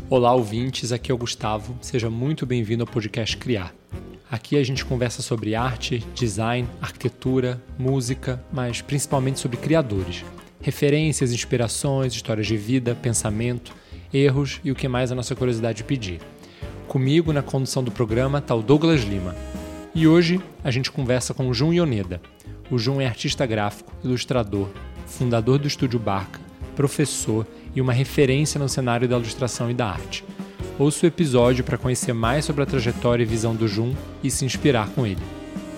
Olá, ouvintes, aqui é o Gustavo. Seja muito bem-vindo ao podcast Criar. Aqui a gente conversa sobre arte, design, arquitetura, música, mas principalmente sobre criadores. Referências, inspirações, histórias de vida, pensamento, erros e o que mais a nossa curiosidade pedir. Comigo, na condução do programa, está o Douglas Lima. E hoje a gente conversa com o Jun Yoneda. O Jun é artista gráfico, ilustrador, fundador do Estúdio Barca, professor e uma referência no cenário da ilustração e da arte. Ouça o episódio para conhecer mais sobre a trajetória e visão do Jun e se inspirar com ele.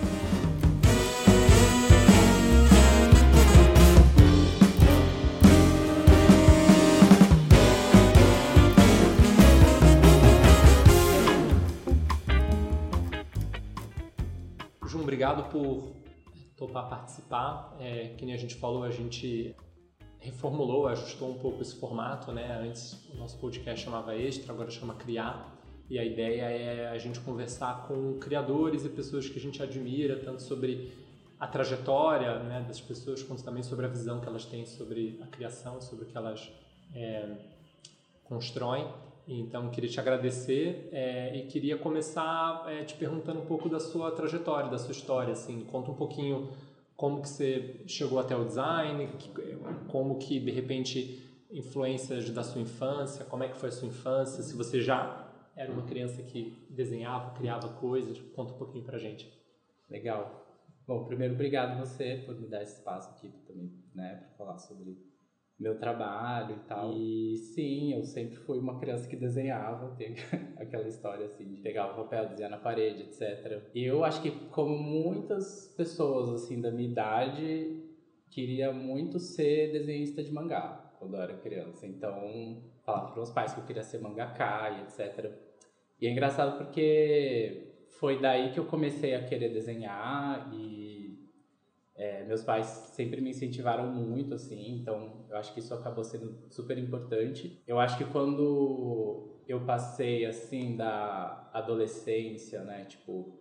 Jun, obrigado por topar participar. Que nem a gente falou, a gente reformulou, ajustou um pouco esse formato, né? Antes o nosso podcast chamava Extra, agora chama Criar. E a ideia é a gente conversar com criadores e pessoas que a gente admira, tanto sobre a trajetória, né, das pessoas, quanto também sobre a visão que elas têm sobre a criação, sobre o que elas constroem. Então, queria te agradecer e queria começar te perguntando um pouco da sua trajetória, da sua história. Assim, conta um pouquinho como que você chegou até o design, como que, de repente, influências da sua infância, como é que foi a sua infância, se você já era uma criança que desenhava, criava coisas, conta um pouquinho pra gente. Legal. Bom, primeiro, obrigado você por me dar esse espaço aqui também, né, para falar sobre meu trabalho e tal. E sim, eu sempre fui uma criança que desenhava, tem aquela história assim, de pegar o papel, desenhar na parede, etc. E eu acho que, como muitas pessoas assim da minha idade, queria muito ser desenhista de mangá quando eu era criança. Então, falava para meus pais que eu queria ser mangaka e etc. E é engraçado porque foi daí que eu comecei a querer desenhar e meus pais sempre me incentivaram muito, assim, então eu acho que isso acabou sendo super importante. Eu acho que quando eu passei, assim, da adolescência, né, tipo,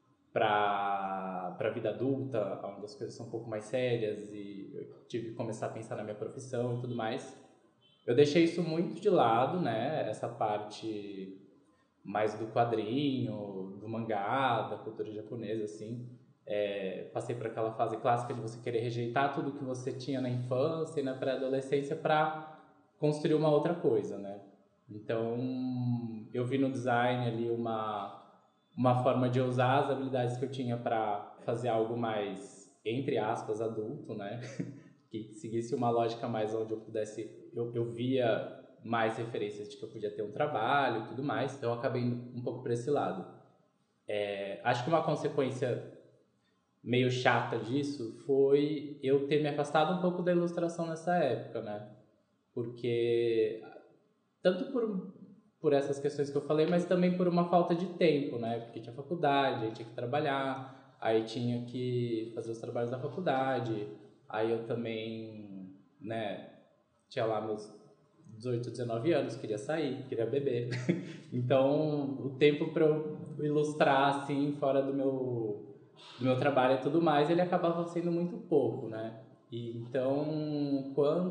pra vida adulta, onde as coisas são um pouco mais sérias e eu tive que começar a pensar na minha profissão e tudo mais, eu deixei isso muito de lado, né, essa parte mais do quadrinho, do mangá, da cultura japonesa, assim. Passei por aquela fase clássica de você querer rejeitar tudo que você tinha na infância e na pré-adolescência para construir uma outra coisa, né? Então, eu vi no design ali uma forma de usar as habilidades que eu tinha para fazer algo mais, entre aspas, adulto, né? Que seguisse uma lógica mais onde eu pudesse... Eu via mais referências de que eu podia ter um trabalho e tudo mais, então eu acabei indo um pouco para esse lado. Acho que uma consequência meio chata disso foi eu ter me afastado um pouco da ilustração nessa época, né? Porque, tanto por essas questões que eu falei, mas também por uma falta de tempo, né? Porque tinha faculdade, aí tinha que trabalhar, aí tinha que fazer os trabalhos da faculdade, aí eu também, né, tinha lá meus 18, 19 anos, queria sair, queria beber. Então, o tempo para eu ilustrar, assim, fora do meu trabalho e tudo mais, ele acabava sendo muito pouco, né? E, então,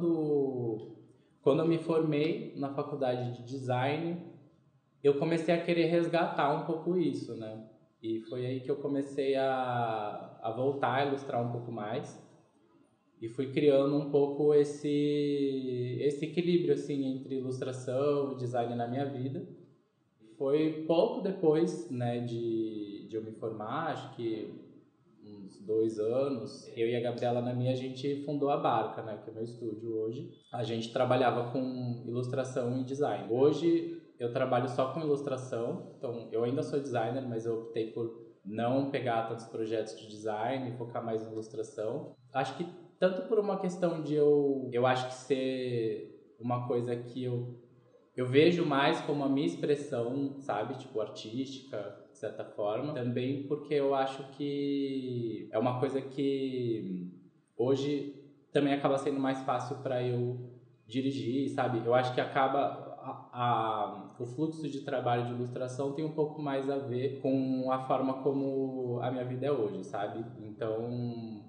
quando eu me formei na faculdade de design, eu comecei a querer resgatar um pouco isso, né? E foi aí que eu comecei a voltar a ilustrar um pouco mais. E fui criando um pouco esse equilíbrio, assim, entre ilustração e design na minha vida. Foi pouco depois, né, de eu me formar, acho que uns 2 anos, eu e a Gabriela Nami, a gente fundou a Barca, né, que é o meu estúdio hoje. A gente trabalhava com ilustração e design. Hoje eu trabalho só com ilustração, então eu ainda sou designer, mas eu optei por não pegar tantos projetos de design e focar mais em ilustração. Acho que tanto por uma questão de eu acho que ser uma coisa que eu vejo mais como a minha expressão, sabe? Tipo, artística, de certa forma. Também porque eu acho que é uma coisa que hoje também acaba sendo mais fácil para eu dirigir, sabe? Eu acho que acaba... o fluxo de trabalho de ilustração tem um pouco mais a ver com a forma como a minha vida é hoje, sabe? Então,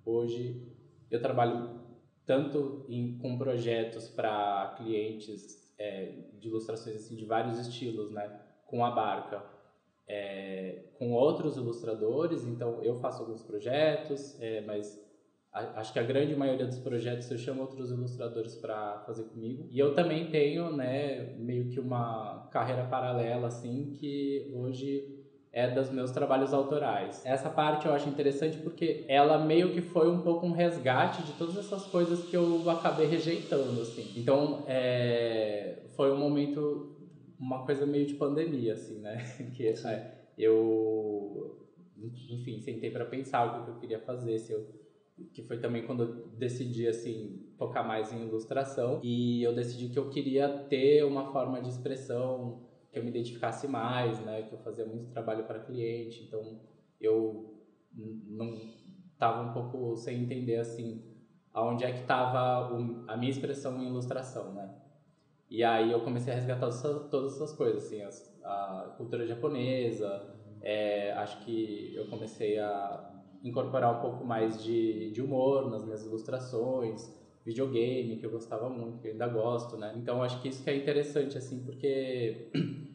hoje eu trabalho tanto com projetos para clientes de ilustrações assim, de vários estilos, né? Com a Barca, com outros ilustradores, então eu faço alguns projetos, mas acho que a grande maioria dos projetos eu chamo outros ilustradores para fazer comigo. E eu também tenho, né, meio que uma carreira paralela, assim, que hoje é dos meus trabalhos autorais. Essa parte eu acho interessante porque ela meio que foi um pouco um resgate de todas essas coisas que eu acabei rejeitando, assim. Então, foi um momento, uma coisa meio de pandemia, assim, né? Que eu, enfim, sentei para pensar o que eu queria fazer, que foi também quando eu decidi, assim, focar mais em ilustração. E eu decidi que eu queria ter uma forma de expressão que eu me identificasse mais, né? Que eu fazia muito trabalho para cliente, então eu não estava um pouco sem entender, assim, aonde é que estava a minha expressão em ilustração, né? E aí eu comecei a resgatar todas essas coisas, assim, a cultura japonesa, acho que eu comecei a incorporar um pouco mais de humor nas minhas ilustrações, videogame, que eu gostava muito, que eu ainda gosto, né? Então acho que isso que é interessante, assim, porque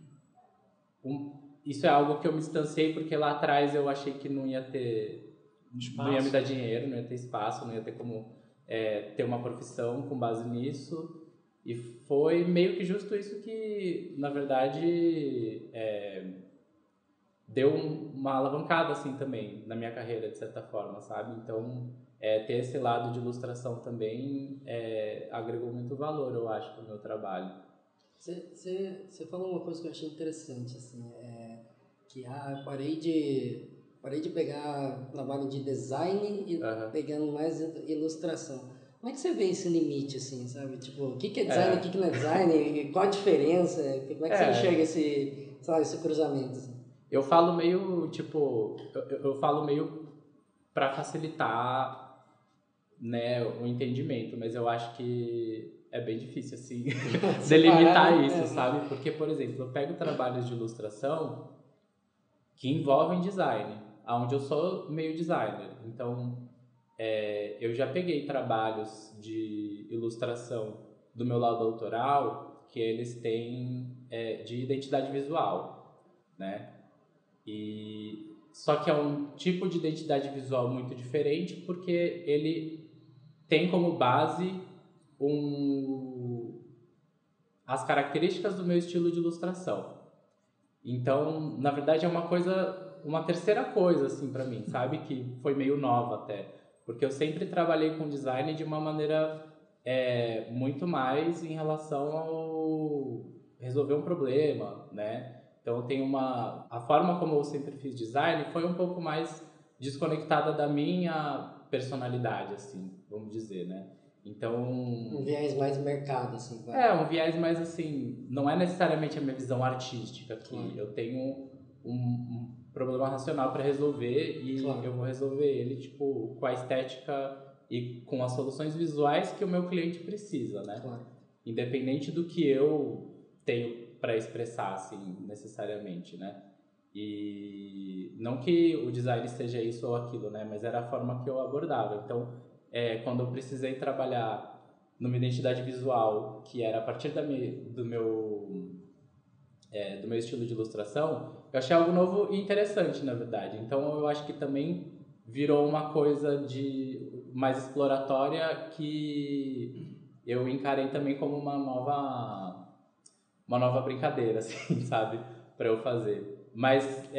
isso é algo que eu me distanciei porque lá atrás eu achei que não ia ter espaço, não ia me dar dinheiro, não ia ter espaço, não ia ter como ter uma profissão com base nisso. E foi meio que justo isso que, na verdade, deu uma alavancada, assim, também, na minha carreira, de certa forma, sabe? Então, ter esse lado de ilustração também agregou muito valor, eu acho, para o meu trabalho. Você falou uma coisa que eu achei interessante, assim, que parei de pegar trabalho de design e pegando mais ilustração. Como é que você vê esse limite, assim, sabe? Tipo, o que é design, o que não é design, qual a diferença? Como é que você enxerga esse cruzamento, assim? Eu falo meio, tipo, eu falo meio para facilitar, né, o entendimento, mas eu acho que é bem difícil, assim, delimitar isso, sabe? Porque, por exemplo, eu pego trabalhos de ilustração que envolvem design, onde eu sou meio designer. Então, eu já peguei trabalhos de ilustração do meu lado autoral que eles têm de identidade visual, né? Só que é um tipo de identidade visual muito diferente porque ele tem como base as características do meu estilo de ilustração. Então, na verdade, é uma terceira coisa, assim, para mim, sabe? Que foi meio nova até. Porque eu sempre trabalhei com design de uma maneira muito mais em relação ao resolver um problema, né? Então, a forma como eu sempre fiz design foi um pouco mais desconectada da minha personalidade, assim, vamos dizer, né? Então... Um viés mais mercado, assim. Um viés mais, assim, não é necessariamente a minha visão artística aqui. Eu tenho um problema racional para resolver e eu vou resolver ele, tipo, com a estética e com as soluções visuais que o meu cliente precisa, né? Claro. Independente do que eu tenho para expressar, assim, necessariamente, né? E não que o design seja isso ou aquilo, né? Mas era a forma que eu abordava. Então, quando eu precisei trabalhar numa identidade visual que era a partir do meu estilo de ilustração, eu achei algo novo e interessante, na verdade. Então, eu acho que também virou uma coisa mais exploratória que eu encarei também como uma nova brincadeira, assim, sabe? Para eu fazer. Mas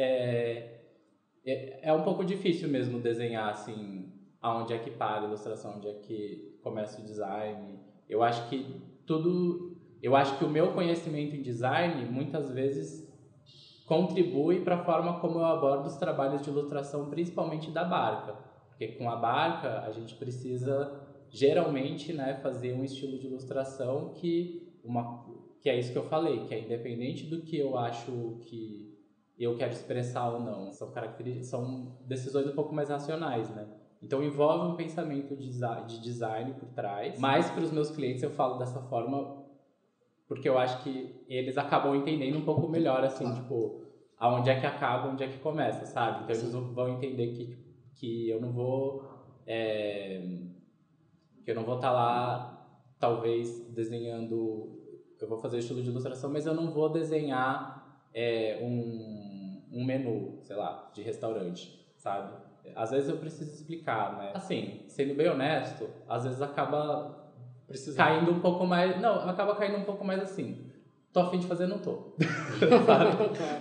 é um pouco difícil mesmo desenhar, assim, aonde é que para a ilustração, onde é que começa o design. Eu acho que o meu conhecimento em design muitas vezes contribui para a forma como eu abordo os trabalhos de ilustração, principalmente da Barca. Porque com a Barca a gente precisa geralmente, né, fazer um estilo de ilustração que é isso que eu falei, que é independente do que eu acho que eu quero expressar ou não. São decisões um pouco mais racionais, né? Então envolve um pensamento de design por trás. Mas para os meus clientes eu falo dessa forma porque eu acho que eles acabam entendendo um pouco melhor, assim, tipo, aonde é que acaba, onde é que começa, sabe? Então eles vão entender que eu não vou estar lá, talvez, desenhando eu vou fazer estilo de ilustração, mas eu não vou desenhar um menu, sei lá, de restaurante, sabe? Às vezes eu preciso explicar, né? Assim, sendo bem honesto, às vezes acaba caindo um pouco mais... Não, acaba caindo um pouco mais assim. Tô a fim de fazer, não tô. Sabe?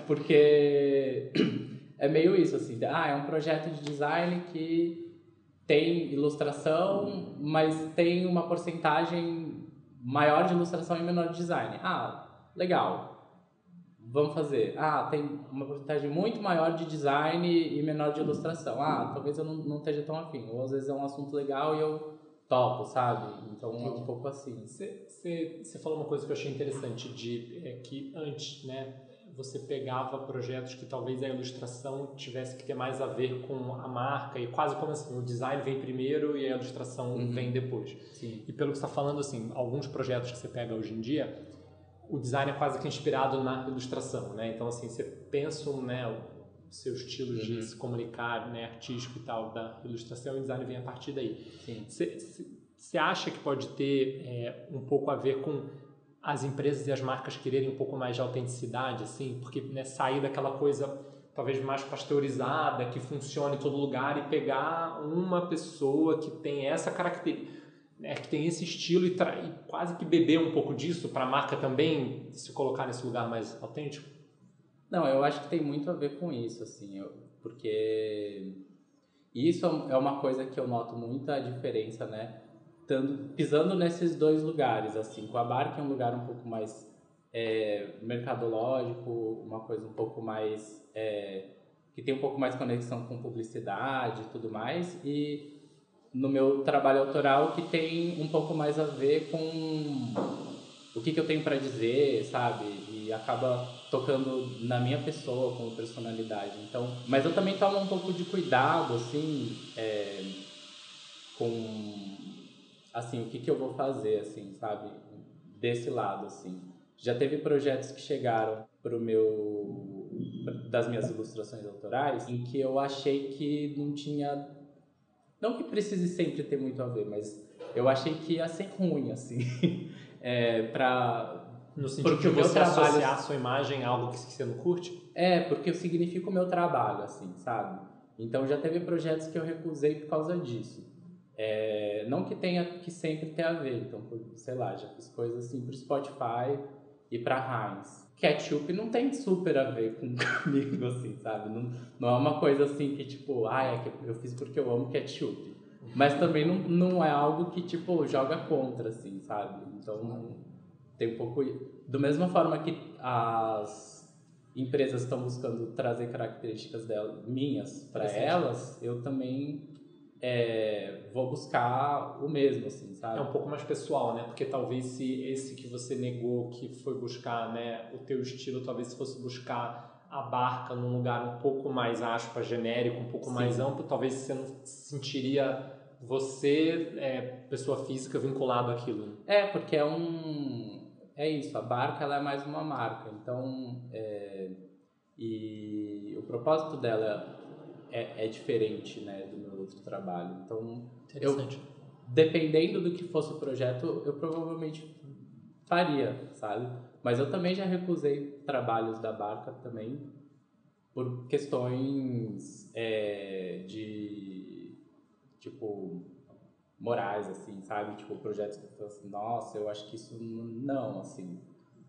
Porque é meio isso, assim. É um projeto de design que tem ilustração, mas tem uma porcentagem maior de ilustração e menor de design. Legal. Vamos fazer. Tem uma porcentagem muito maior de design e menor de ilustração. Talvez eu não esteja tão afim. Ou às vezes é um assunto legal e eu topo, sabe? Então é um pouco assim. Você falou uma coisa que eu achei interessante, que antes, né, você pegava projetos que talvez a ilustração tivesse que ter mais a ver com a marca, e quase como assim, o design vem primeiro e a ilustração vem depois. Sim. E pelo que você está falando, assim, alguns projetos que você pega hoje em dia, o design é quase que inspirado na ilustração, né? Então, assim, você pensa, né, o seu estilo de se comunicar, né, artístico e tal, da ilustração, e o design vem a partir daí. Você acha que pode ter um pouco a ver com as empresas e as marcas quererem um pouco mais de autenticidade, assim? Porque, né, sair daquela coisa talvez mais pasteurizada, que funciona em todo lugar, e pegar uma pessoa que tem essa característica, que tem esse estilo e quase que beber um pouco disso para a marca também se colocar nesse lugar mais autêntico? Não, eu acho que tem muito a ver com isso, assim, porque isso é uma coisa que eu noto muita diferença, né? Pisando nesses dois lugares, assim, com a Barca é um lugar um pouco mais mercadológico, uma coisa um pouco mais que tem um pouco mais conexão com publicidade e tudo mais, e no meu trabalho autoral que tem um pouco mais a ver com o que eu tenho para dizer, sabe? E acaba tocando na minha pessoa como personalidade. Então, mas eu também tomo um pouco de cuidado, assim, com assim, o que eu vou fazer, assim, sabe? Desse lado, assim. Já teve projetos que chegaram das minhas ilustrações autorais, em que eu achei que não tinha... Não que precise sempre ter muito a ver, mas eu achei que ia ser ruim, assim. No sentido de você associar a sua imagem a algo que você não curte? Porque significa o meu trabalho, assim, sabe? Então já teve projetos que eu recusei por causa disso. Não que tenha que sempre ter a ver, então, sei lá, já fiz coisas assim pro Spotify e pra Heinz. Ketchup não tem super a ver comigo, assim, sabe? Não é uma coisa assim que, tipo, que eu fiz porque eu amo ketchup. Mas também não é algo que, tipo, joga contra, assim, sabe? Então, tem um pouco... Da mesma forma que as empresas estão buscando trazer características minhas para elas, eu também... vou buscar o mesmo, assim, sabe? É um pouco mais pessoal, né? Porque talvez se esse que você negou, que foi buscar, né, o teu estilo, talvez se fosse buscar a Barca num lugar um pouco mais, aspas, genérico, um pouco mais amplo, talvez você não sentiria você, pessoa física, vinculado àquilo. Porque é isso, a Barca ela é mais uma marca, então... E o propósito dela é diferente, né, do meu outro trabalho. Então, dependendo do que fosse o projeto, eu provavelmente faria, sabe? Mas eu também já recusei trabalhos da Barca também por questões de, tipo, morais, assim, sabe? Tipo, projetos que eu falo assim, nossa, eu acho que isso não, assim.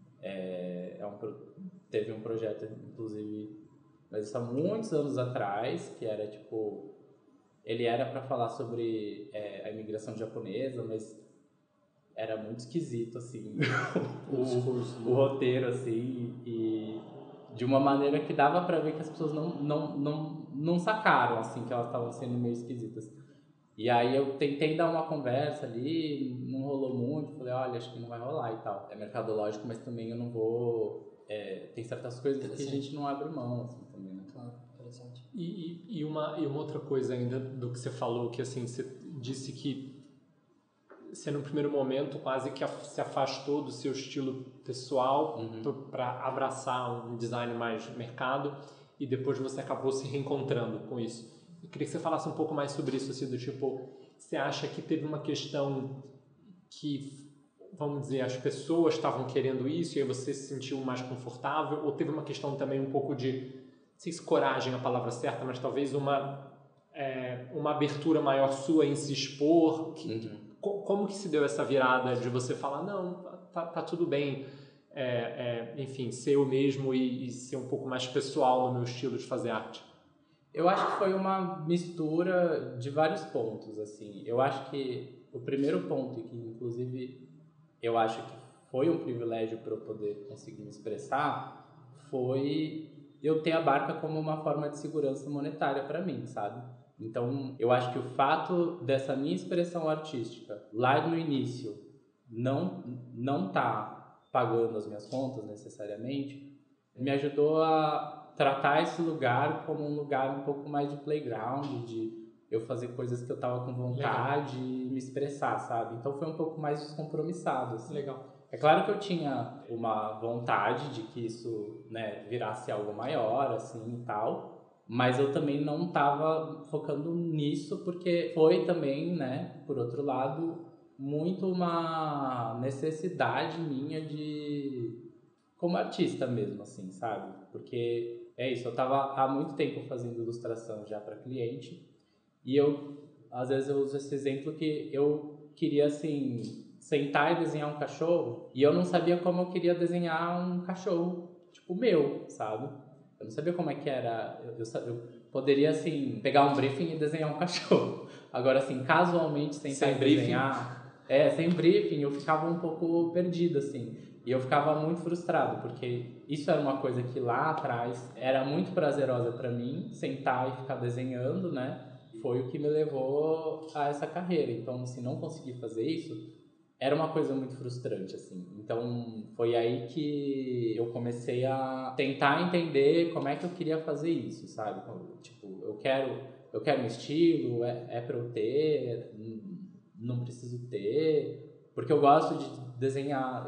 Teve um projeto, inclusive, mas isso há muitos anos atrás, que era tipo... Ele era para falar sobre a imigração japonesa, mas era muito esquisito, assim, o roteiro, assim, e de uma maneira que dava para ver que as pessoas não sacaram, assim, que elas estavam sendo meio esquisitas. E aí eu tentei dar uma conversa ali, não rolou muito, falei, olha, acho que não vai rolar e tal. É mercadológico, mas também eu não vou... tem certas coisas que a gente não abre mão, assim, também, né? Claro, interessante. E uma outra coisa ainda do que você falou, que assim, você disse que você no primeiro momento quase que se afastou do seu estilo pessoal para abraçar um design mais mercado, e depois você acabou se reencontrando com isso. Eu queria que você falasse um pouco mais sobre isso, assim, do tipo, você acha que teve uma questão que vamos dizer, as pessoas estavam querendo isso e aí você se sentiu mais confortável? Ou teve uma questão também um pouco de, não sei se coragem é a palavra certa, mas talvez uma abertura maior sua em se expor? Como que se deu essa virada de você falar, não, tá tudo bem, enfim, ser eu mesmo e ser um pouco mais pessoal no meu estilo de fazer arte? Eu acho que foi uma mistura de vários pontos, assim. Eu acho que o primeiro ponto, e que inclusive eu acho que foi um privilégio para eu poder conseguir me expressar, foi eu ter a barca como uma forma de segurança monetária para mim, sabe? Então, eu acho que o fato dessa minha expressão artística, lá no início, não tá pagando as minhas contas necessariamente, me ajudou a tratar esse lugar como um lugar um pouco mais de playground, de eu fazer coisas que eu tava com vontade e me expressar, sabe? Então foi um pouco mais descompromissado, assim. Legal. É claro que eu tinha uma vontade de que isso, né, virasse algo maior, assim, e tal, mas eu também não tava focando nisso porque foi também, né, por outro lado, muito uma necessidade minha como artista mesmo, assim, sabe? Porque é isso, eu tava há muito tempo fazendo ilustração já para cliente e às vezes eu uso esse exemplo que eu queria, assim, sentar e desenhar um cachorro e eu não sabia como eu queria desenhar um cachorro, tipo, meu, sabe? Eu não sabia como é que era, eu poderia, assim, pegar um briefing e desenhar um cachorro. Agora, assim, casualmente sentar e desenhar... sem briefing, eu ficava um pouco perdido, assim. E eu ficava muito frustrado, porque isso era uma coisa que lá atrás era muito prazerosa para mim, sentar e ficar desenhando, né? Foi o que me levou a essa carreira. Então, assim, não conseguir fazer isso era uma coisa muito frustrante, assim. Então, foi aí que eu comecei a tentar entender como é que eu queria fazer isso, sabe? Tipo, eu quero um estilo, é pra eu ter, não preciso ter, porque eu gosto de desenhar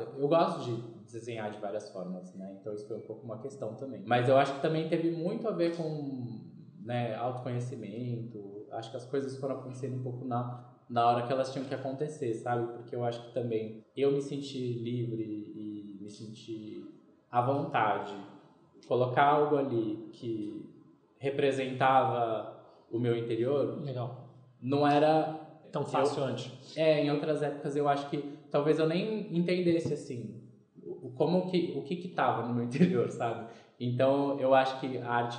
de várias formas, né? Então isso foi um pouco uma questão também. Mas eu acho que também teve muito a ver com, né, autoconhecimento. Acho que as coisas foram acontecendo um pouco na hora que elas tinham que acontecer, sabe? Porque eu acho que também eu me senti livre e me senti à vontade. Colocar algo ali que representava o meu interior. Legal. Não era tão fácil antes. Em outras épocas eu acho que talvez eu nem entendesse assim o que tava no meu interior, sabe? Então eu acho que a arte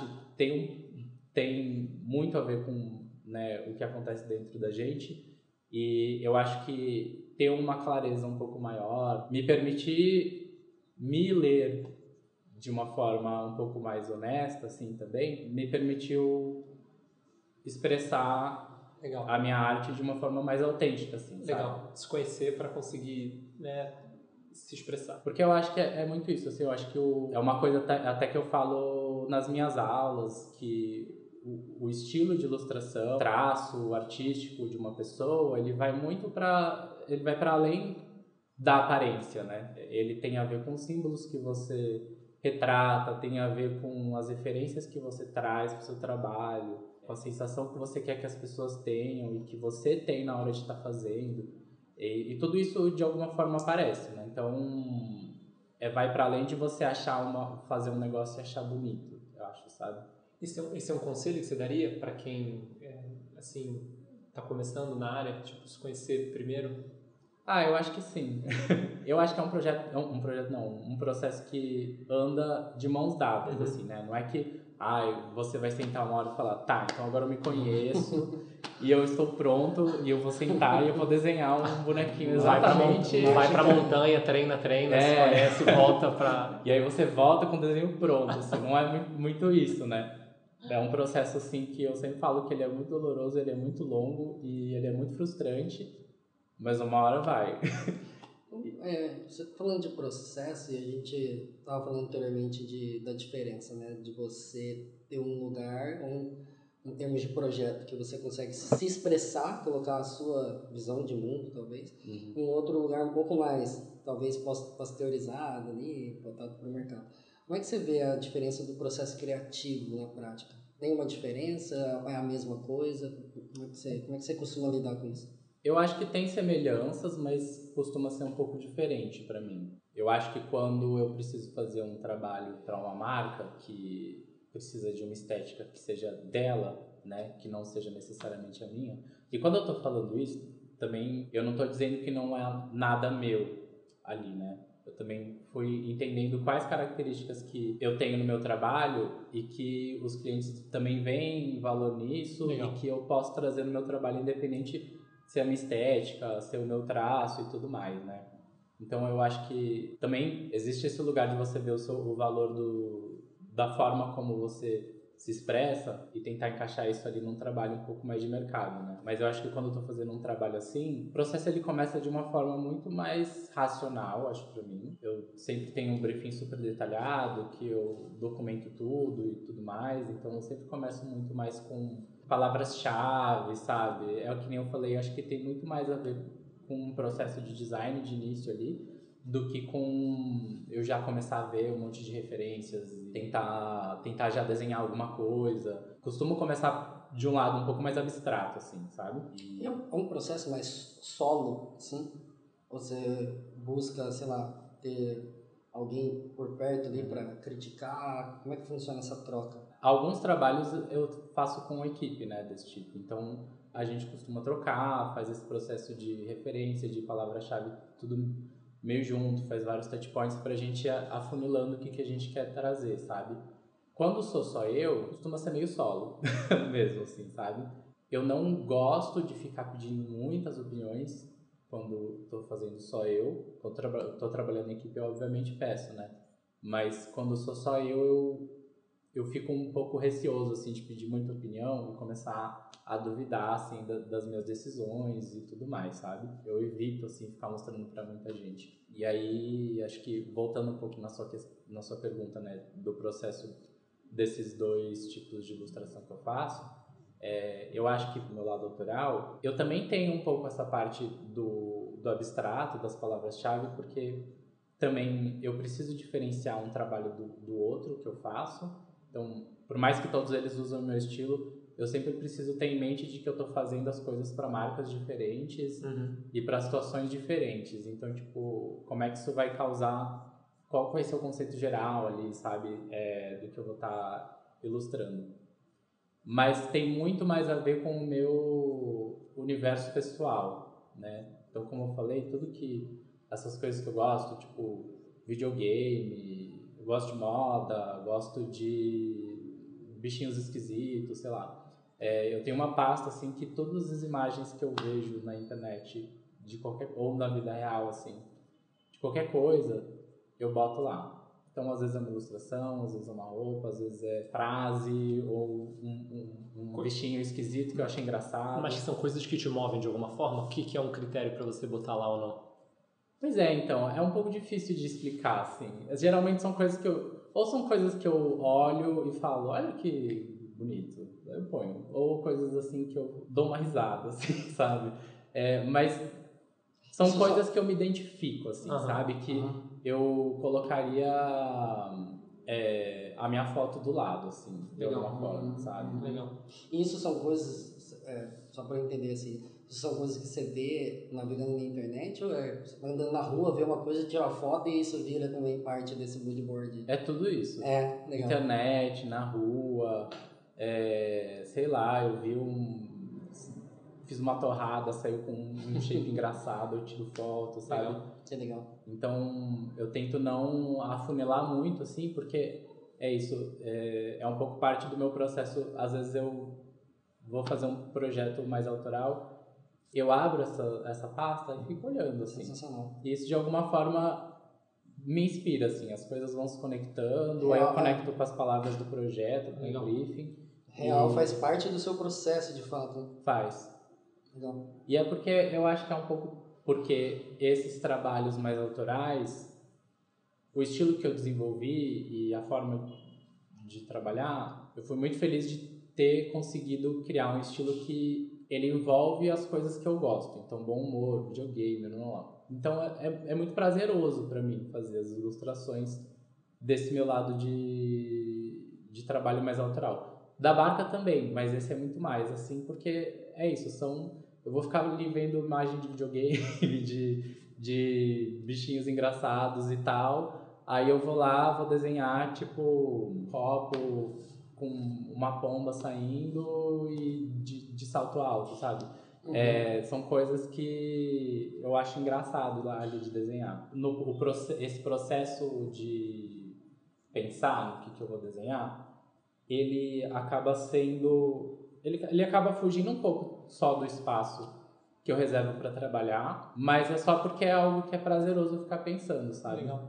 tem muito a ver com, né, o que acontece dentro da gente, e eu acho que ter uma clareza um pouco maior, me permitir me ler de uma forma um pouco mais honesta, assim, também, me permitiu expressar a minha arte de uma forma mais autêntica, assim, Legal. sabe? Se conhecer para conseguir, né, se expressar. Porque eu acho que é muito isso, assim, eu acho que é uma coisa até que eu falo nas minhas aulas, que o estilo de ilustração, traço artístico de uma pessoa, ele vai para além da aparência, né? Ele tem a ver com os símbolos que você retrata, tem a ver com as referências que você traz para o seu trabalho, com a sensação que você quer que as pessoas tenham e que você tem na hora de estar fazendo. E tudo isso de alguma forma aparece, né? Então, vai para além de você fazer um negócio e achar bonito, eu acho, sabe? Esse é um conselho que você daria para quem, assim, está começando na área, tipo, se conhecer primeiro? Eu acho que sim. Eu acho que é um processo que anda de mãos dadas, assim, né? Não é que você vai sentar uma hora e falar, tá, então agora eu me conheço e eu estou pronto e eu vou sentar e eu vou desenhar um bonequinho exatamente. Vai pra montanha, treina, se conhece, volta pra... E aí você volta com o desenho pronto, assim, não é muito isso, né? É um processo, assim, que eu sempre falo que ele é muito doloroso, ele é muito longo e ele é muito frustrante, mas uma hora vai. Falando de processo, e a gente estava falando anteriormente da diferença, né? De você ter um lugar, em termos de projeto, que você consegue se expressar, colocar a sua visão de mundo, talvez, em outro lugar um pouco mais, talvez, pasteurizado ali, botado para o mercado. Como é que você vê a diferença do processo criativo na prática? Tem uma diferença? É a mesma coisa? Como é que você costuma lidar com isso? Eu acho que tem semelhanças, mas costuma ser um pouco diferente para mim. Eu acho que quando eu preciso fazer um trabalho para uma marca que precisa de uma estética que seja dela, né, que não seja necessariamente a minha. E quando eu tô falando isso, também eu não tô dizendo que não é nada meu ali, né? Eu também fui entendendo quais características que eu tenho no meu trabalho e que os clientes também veem valor nisso. Legal. E que eu posso trazer no meu trabalho, independente se é a minha estética, se é o meu traço e tudo mais, né? Então eu acho que também existe esse lugar de você ver o valor da forma como você se expressa e tentar encaixar isso ali num trabalho um pouco mais de mercado, né? Mas eu acho que quando eu tô fazendo um trabalho assim, o processo ele começa de uma forma muito mais racional, acho, pra mim. Eu sempre tenho um briefing super detalhado, que eu documento tudo e tudo mais, então eu sempre começo muito mais com palavras-chave, sabe? É o que nem eu falei, eu acho que tem muito mais a ver com um processo de design de início ali, do que com eu já começar a ver um monte de referências e tentar já desenhar alguma coisa. Costumo começar de um lado um pouco mais abstrato, assim, sabe? É um processo mais solo, assim? Você busca, sei lá, ter alguém por perto ali para criticar? Como é que funciona essa troca? Alguns trabalhos eu faço com equipe, né, desse tipo. Então, a gente costuma trocar, faz esse processo de referência, de palavra-chave, tudo meio junto, faz vários touchpoints pra gente ir afunilando o que a gente quer trazer, sabe? Quando sou só eu, costuma ser meio solo, mesmo assim, sabe? Eu não gosto de ficar pedindo muitas opiniões quando estou fazendo só eu. Quando estou trabalhando em equipe, eu obviamente peço, né? Mas quando sou só eu fico um pouco receoso, assim, de pedir muita opinião e começar a duvidar, assim, das minhas decisões e tudo mais, sabe? Eu evito, assim, ficar mostrando pra muita gente. E aí, acho que, voltando um pouco na sua pergunta, né, do processo desses dois tipos de ilustração que eu faço, eu acho que, do meu lado autoral, eu também tenho um pouco essa parte do abstrato, das palavras-chave, porque também eu preciso diferenciar um trabalho do outro que eu faço. Então, por mais que todos eles usem o meu estilo, eu sempre preciso ter em mente de que eu estou fazendo as coisas para marcas diferentes e para situações diferentes. Então, tipo, como é que isso vai causar... Qual vai ser o conceito geral ali, sabe? Do que eu vou estar ilustrando. Mas tem muito mais a ver com o meu universo pessoal, né? Então, como eu falei, tudo que... Essas coisas que eu gosto, tipo, videogame... Eu gosto de moda, gosto de bichinhos esquisitos, sei lá. Eu tenho uma pasta, assim, que todas as imagens que eu vejo na internet, ou na vida real, assim, de qualquer coisa, eu boto lá. Então, às vezes é uma ilustração, às vezes é uma roupa, às vezes é frase, ou um bichinho esquisito que eu achei engraçado. Mas que são coisas que te movem de alguma forma? O que é um critério para você botar lá ou não? Pois é, então, é um pouco difícil de explicar, assim. Geralmente são coisas que ou são coisas que eu olho e falo, olha que bonito, eu ponho. Ou coisas, assim, que eu dou uma risada, assim, sabe? Mas são coisas que eu me identifico, assim, sabe? Que eu colocaria a minha foto do lado, assim, de alguma forma, sabe? Legal. E isso são coisas, só para entender, assim, isso são coisas que você vê navegando na internet ou você vai andando na rua, vê uma coisa, tira foto e isso vira também parte desse mood board? É tudo isso. Legal. Internet, na rua, sei lá, eu vi fiz uma torrada, saiu com um shape engraçado, eu tiro foto, sabe? Legal. Então, eu tento não afunilar muito, assim, porque é isso, é um pouco parte do meu processo. Às vezes eu vou fazer um projeto mais autoral, eu abro essa pasta e fico olhando, assim. Sensacional. E isso, de alguma forma, me inspira, assim. As coisas vão se conectando, aí eu conecto com as palavras do projeto, com o briefing. Faz parte do seu processo, de fato. Faz. Legal. E é porque eu acho que é um pouco porque esses trabalhos mais autorais, o estilo que eu desenvolvi e a forma de trabalhar, eu fui muito feliz de ter conseguido criar um estilo que ele envolve as coisas que eu gosto. Então, bom humor, videogame, Então, é muito prazeroso para mim fazer as ilustrações desse meu lado de trabalho mais autoral. Da Barca também, mas esse é muito mais, assim, porque é isso, eu vou ficar ali vendo imagem de videogame, de bichinhos engraçados e tal. Aí eu vou lá, vou desenhar, tipo, um copo com uma pomba saindo e de salto alto, sabe? São coisas que eu acho engraçado lá ali de desenhar. Esse processo de pensar no que eu vou desenhar, ele acaba sendo... Ele acaba fugindo um pouco só do espaço que eu reservo para trabalhar, mas é só porque é algo que é prazeroso ficar pensando, sabe? Legal.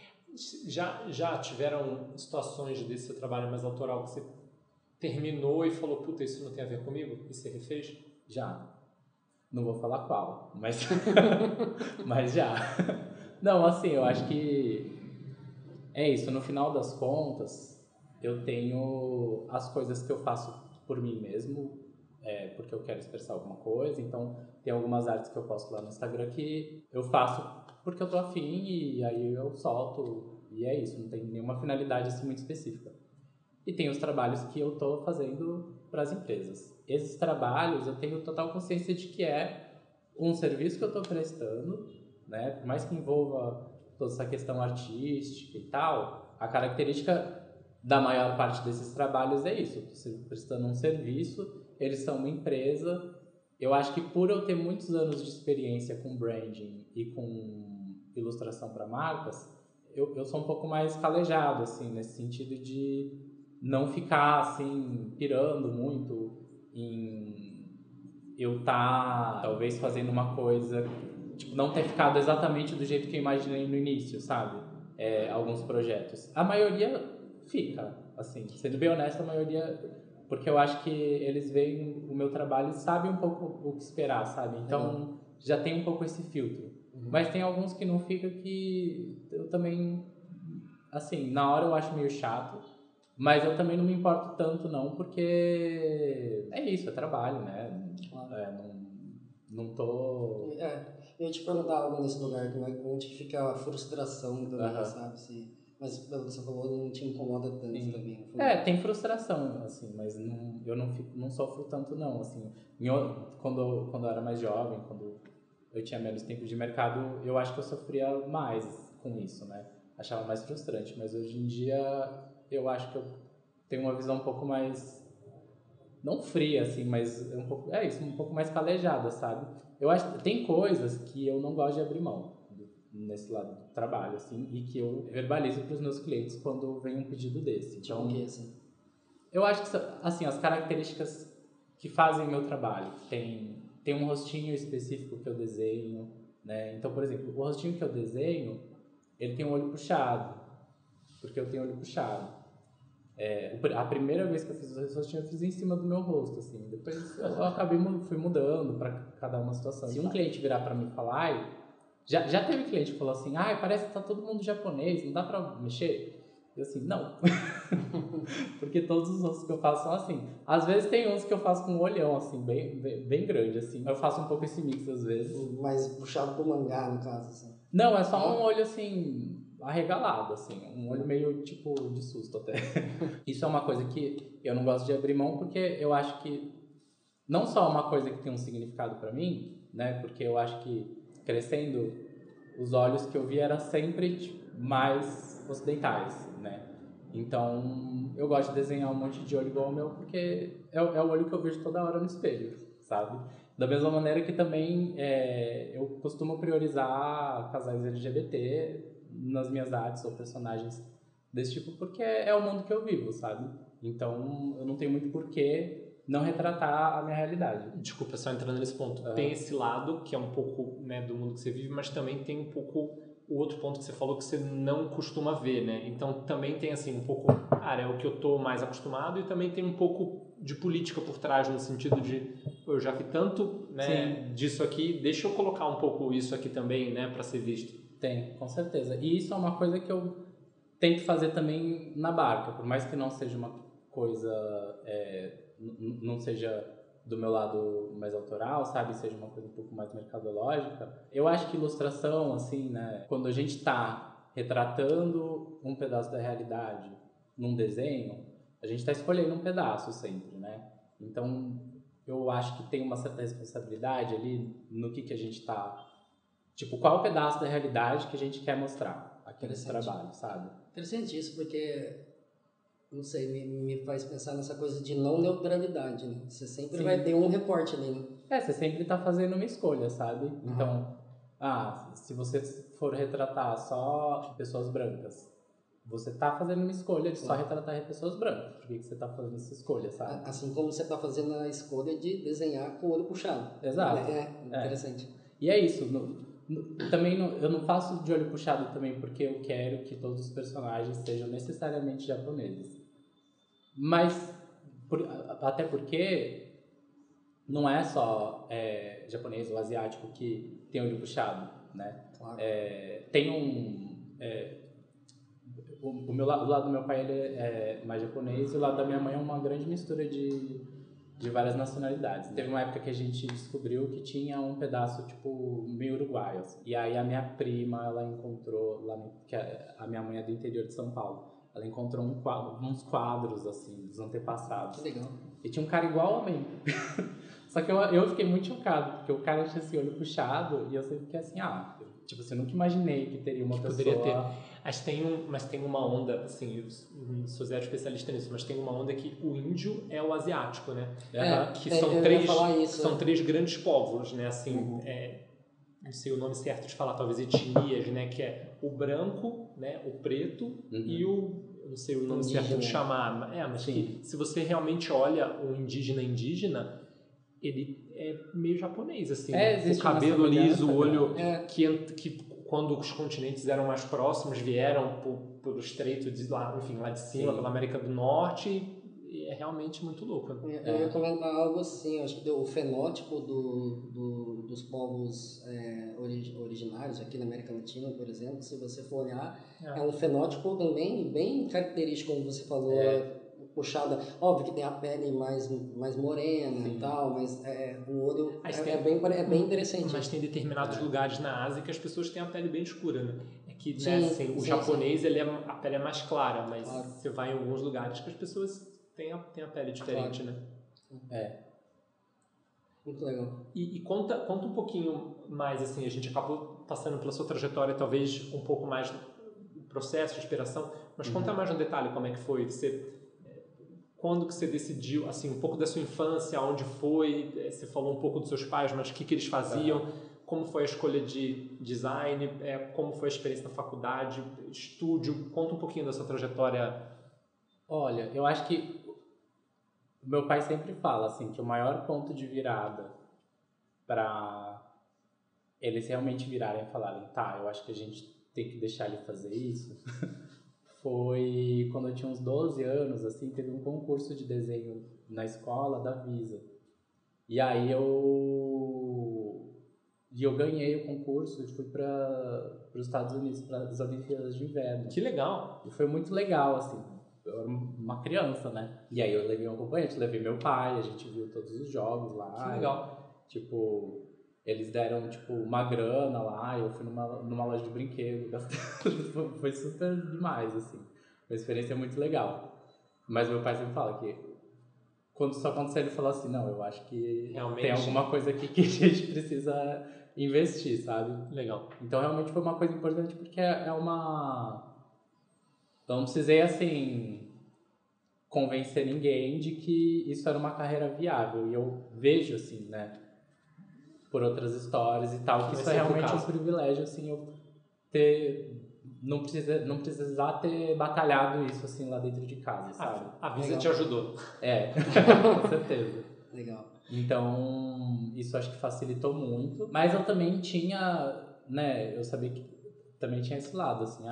Já tiveram situações desse seu trabalho mais autoral que você terminou e falou, puta, isso não tem a ver comigo? E você refez? Já. Não vou falar qual, mas, mas já. Não, assim, eu acho que é isso. No final das contas, eu tenho as coisas que eu faço por mim mesmo, porque eu quero expressar alguma coisa. Então, tem algumas artes que eu posto lá no Instagram que eu faço porque eu tô afim e aí eu solto. E é isso, não tem nenhuma finalidade assim muito específica. E tem os trabalhos que eu tô fazendo para as empresas. Esses trabalhos eu tenho total consciência de que é um serviço que eu estou prestando, né? Por mais que envolva toda essa questão artística e tal, a característica da maior parte desses trabalhos é isso. Você prestando um serviço, eles são uma empresa. Eu acho que por eu ter muitos anos de experiência com branding e com ilustração para marcas, eu sou um pouco mais calejado, assim, nesse sentido de não ficar, assim, pirando muito em eu estar, talvez, fazendo uma coisa, tipo, não ter ficado exatamente do jeito que eu imaginei no início, sabe? Alguns projetos. A maioria fica, assim, sendo bem honesto, a maioria, porque eu acho que eles veem o meu trabalho e sabem um pouco o que esperar, sabe? Então, já tem um pouco esse filtro. Mas tem alguns que não fica que eu também, assim, na hora eu acho meio chato, mas eu também não me importo tanto não, porque é isso, é trabalho, né? Não tô... Eu ia te perguntar algo nesse lugar, onde que fica a frustração também, sabe? Mas pelo que você falou, não te incomoda tanto também. Tem frustração, assim, mas eu não sofro tanto não, assim. Quando eu era mais jovem, quando eu tinha menos tempo de mercado, eu acho que eu sofria mais com isso, né? Achava mais frustrante, mas hoje em dia eu acho que eu tenho uma visão um pouco mais, não fria, assim, mas um pouco mais calejada, sabe? Eu acho que tem coisas que eu não gosto de abrir mão nesse lado do trabalho, assim, e que eu verbalizo para os meus clientes quando vem um pedido desse. Então, tipo o que, assim? Eu acho que, assim, as características que fazem o meu trabalho, tem um rostinho específico que eu desenho, né? Então, por exemplo, o rostinho que eu desenho, ele tem um olho puxado, porque eu tenho olho puxado. A primeira vez que eu fiz esse rostinho, eu fiz em cima do meu rosto, assim. Depois eu fui mudando para cada uma situação. Se um cliente virar para mim e falar, já teve cliente que falou assim, parece que tá todo mundo japonês, não dá para mexer? Eu assim, não. Porque todos os rostos que eu faço são assim. Às vezes tem uns que eu faço com um olhão, assim, bem grande, assim. Eu faço um pouco esse mix, às vezes. Mais puxado pro mangá, no caso, assim. Não, é só um olho, assim, arregalado, assim. Um olho meio, tipo, de susto até. Isso é uma coisa que eu não gosto de abrir mão, porque eu acho que não só é uma coisa que tem um significado pra mim, né? Porque eu acho que crescendo, os olhos que eu vi eram sempre tipo, mais ocidentais, né? Então, eu gosto de desenhar um monte de olho igual ao meu, porque é o olho que eu vejo toda hora no espelho, sabe? Da mesma maneira que também eu costumo priorizar casais LGBT nas minhas artes ou personagens desse tipo, porque é o mundo que eu vivo, sabe? Então, eu não tenho muito porquê não retratar a minha realidade. Desculpa, só entrando nesse ponto. Tem esse lado, que é um pouco, né, do mundo que você vive, mas também tem um pouco o outro ponto que você falou que você não costuma ver, né? Então também tem assim um pouco, cara, é o que eu tô mais acostumado, e também tem um pouco de política por trás, no sentido de, eu já vi tanto, né, disso aqui, deixa eu colocar um pouco isso aqui também, né, para ser visto. Tem, com certeza. E isso é uma coisa que eu tento fazer também na barca, por mais que não seja uma coisa, não seja do meu lado mais autoral, sabe? Seja uma coisa um pouco mais mercadológica. Eu acho que ilustração, assim, né? Quando a gente está retratando um pedaço da realidade num desenho, a gente está escolhendo um pedaço sempre, né? Então, eu acho que tem uma certa responsabilidade ali no que a gente tá... Tipo, qual o pedaço da realidade que a gente quer mostrar aqui nesse trabalho, sabe? Interessante isso, porque, não sei, me faz pensar nessa coisa de não neutralidade, né? Você sempre vai ter um recorte ali, né? Você sempre tá fazendo uma escolha, sabe? Então, se você for retratar só pessoas brancas, você tá fazendo uma escolha de só retratar pessoas brancas. Por que você tá fazendo essa escolha, sabe? Assim como você tá fazendo a escolha de desenhar com o olho puxado. Exato. Interessante. E é isso. Também eu não faço de olho puxado também porque eu quero que todos os personagens sejam necessariamente japoneses. Mas, até porque não é só japonês ou asiático que tem olho puxado, né? Claro. Tem o lado do meu pai ele é mais japonês e o lado da minha mãe é uma grande mistura de várias nacionalidades. Teve uma época que a gente descobriu que tinha um pedaço, tipo, meio uruguaio. Assim. E aí a minha prima, ela encontrou, que a minha mãe é do interior de São Paulo, ela encontrou uns quadros, assim, dos antepassados. Que legal. E tinha um cara igual a mim. Só que eu fiquei muito chocado, porque o cara tinha esse olho puxado e eu sempre fiquei assim, tipo assim, eu nunca imaginei que teria uma pessoa... Poderia ter. Mas tem uma onda, assim, eu não sou zero especialista nisso, mas tem uma onda que o índio é o asiático, né? Que são três grandes povos, né? Assim, não sei o nome certo de falar, talvez etnias, né? Que é o branco, né? O preto e eu não sei o nome certo de chamar. Mas que, se você realmente olha o indígena, ele é meio japonês, assim. O cabelo liso, o olho... Que quando os continentes eram mais próximos, vieram pelo estreito lá de cima, pela América do Norte, e é realmente muito louco. Eu ia comentar algo assim, acho que o fenótipo dos povos originários aqui na América Latina, por exemplo, se você for olhar, é um fenótipo também bem característico, como você falou, puxada, óbvio que tem a pele mais morena e tal, mas o olho é bem interessante. Mas tem determinados lugares na Ásia que as pessoas têm a pele bem escura, né? É que, o japonês, a pele é mais clara, mas você vai em alguns lugares que as pessoas têm a pele diferente, né? Muito legal. E conta um pouquinho mais, assim, a gente acabou passando pela sua trajetória, talvez um pouco mais do processo de inspiração, mas conta mais um detalhe, como é que foi, quando que você decidiu, assim, um pouco da sua infância, onde foi, você falou um pouco dos seus pais, mas o que eles faziam, como foi a escolha de design, como foi a experiência na faculdade, estúdio, conta um pouquinho da sua trajetória. Olha, eu acho que o meu pai sempre fala, assim, que o maior ponto de virada para eles realmente virarem e falarem, eu acho que a gente tem que deixar ele fazer isso... Foi quando eu tinha uns 12 anos, assim, teve um concurso de desenho na escola da Visa. E aí eu ganhei o concurso e fui para os Estados Unidos, para as Olimpíadas de Inverno. Que legal! E foi muito legal, assim. Eu era uma criança, né? E aí eu levei um acompanhante, levei meu pai, a gente viu todos os jogos lá. Que legal! Eles deram, uma grana lá, eu fui numa loja de brinquedo, foi super demais, assim, uma experiência muito legal. Mas meu pai sempre fala que, quando isso aconteceu, ele falou assim, não, eu acho que realmente tem alguma coisa aqui que a gente precisa investir, sabe? Legal. Então, realmente foi uma coisa importante, porque eu não precisei, assim, convencer ninguém de que isso era uma carreira viável, e eu vejo, assim, né, por outras histórias e tal, que isso é realmente um privilégio, assim, eu não precisar ter batalhado isso, assim, lá dentro de casa, sabe? A Visa te ajudou. Com certeza. Legal. Então, isso acho que facilitou muito, mas eu também tinha, né, eu sabia que também tinha esse lado, assim,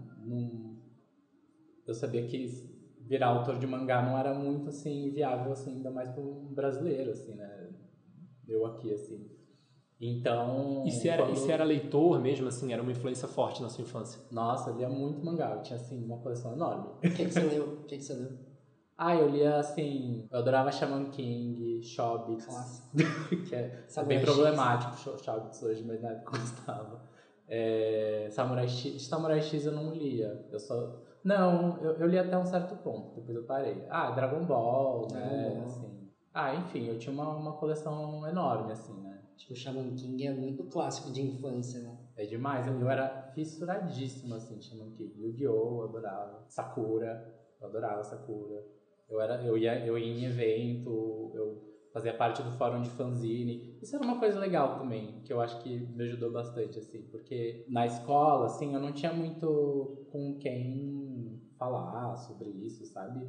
eu sabia que virar autor de mangá não era muito, assim, viável, assim, ainda mais para um brasileiro, assim, né, eu aqui, assim. Então... E você era leitor mesmo, assim? Era uma influência forte na sua infância? Nossa, eu lia muito mangá. Eu tinha, assim, uma coleção enorme. O que você leu? Eu lia, assim... Eu adorava Shaman King, Chobits. Que é bem problemático, Chobits hoje, mas na época eu gostava. Samurai X eu não lia. Eu li até um certo ponto, depois eu parei. Dragon Ball, né? Assim... Enfim, eu tinha uma coleção enorme, assim, né? Tipo, o Shaman King é muito clássico de infância, né? É demais. Eu era fissuradíssimo, assim, Shaman King. Yu-Gi-Oh! Eu adorava. Sakura. Eu adorava Sakura. Eu ia em evento, eu fazia parte do fórum de fanzine. Isso era uma coisa legal também, que eu acho que me ajudou bastante, assim. Porque na escola, assim, eu não tinha muito com quem falar sobre isso, sabe?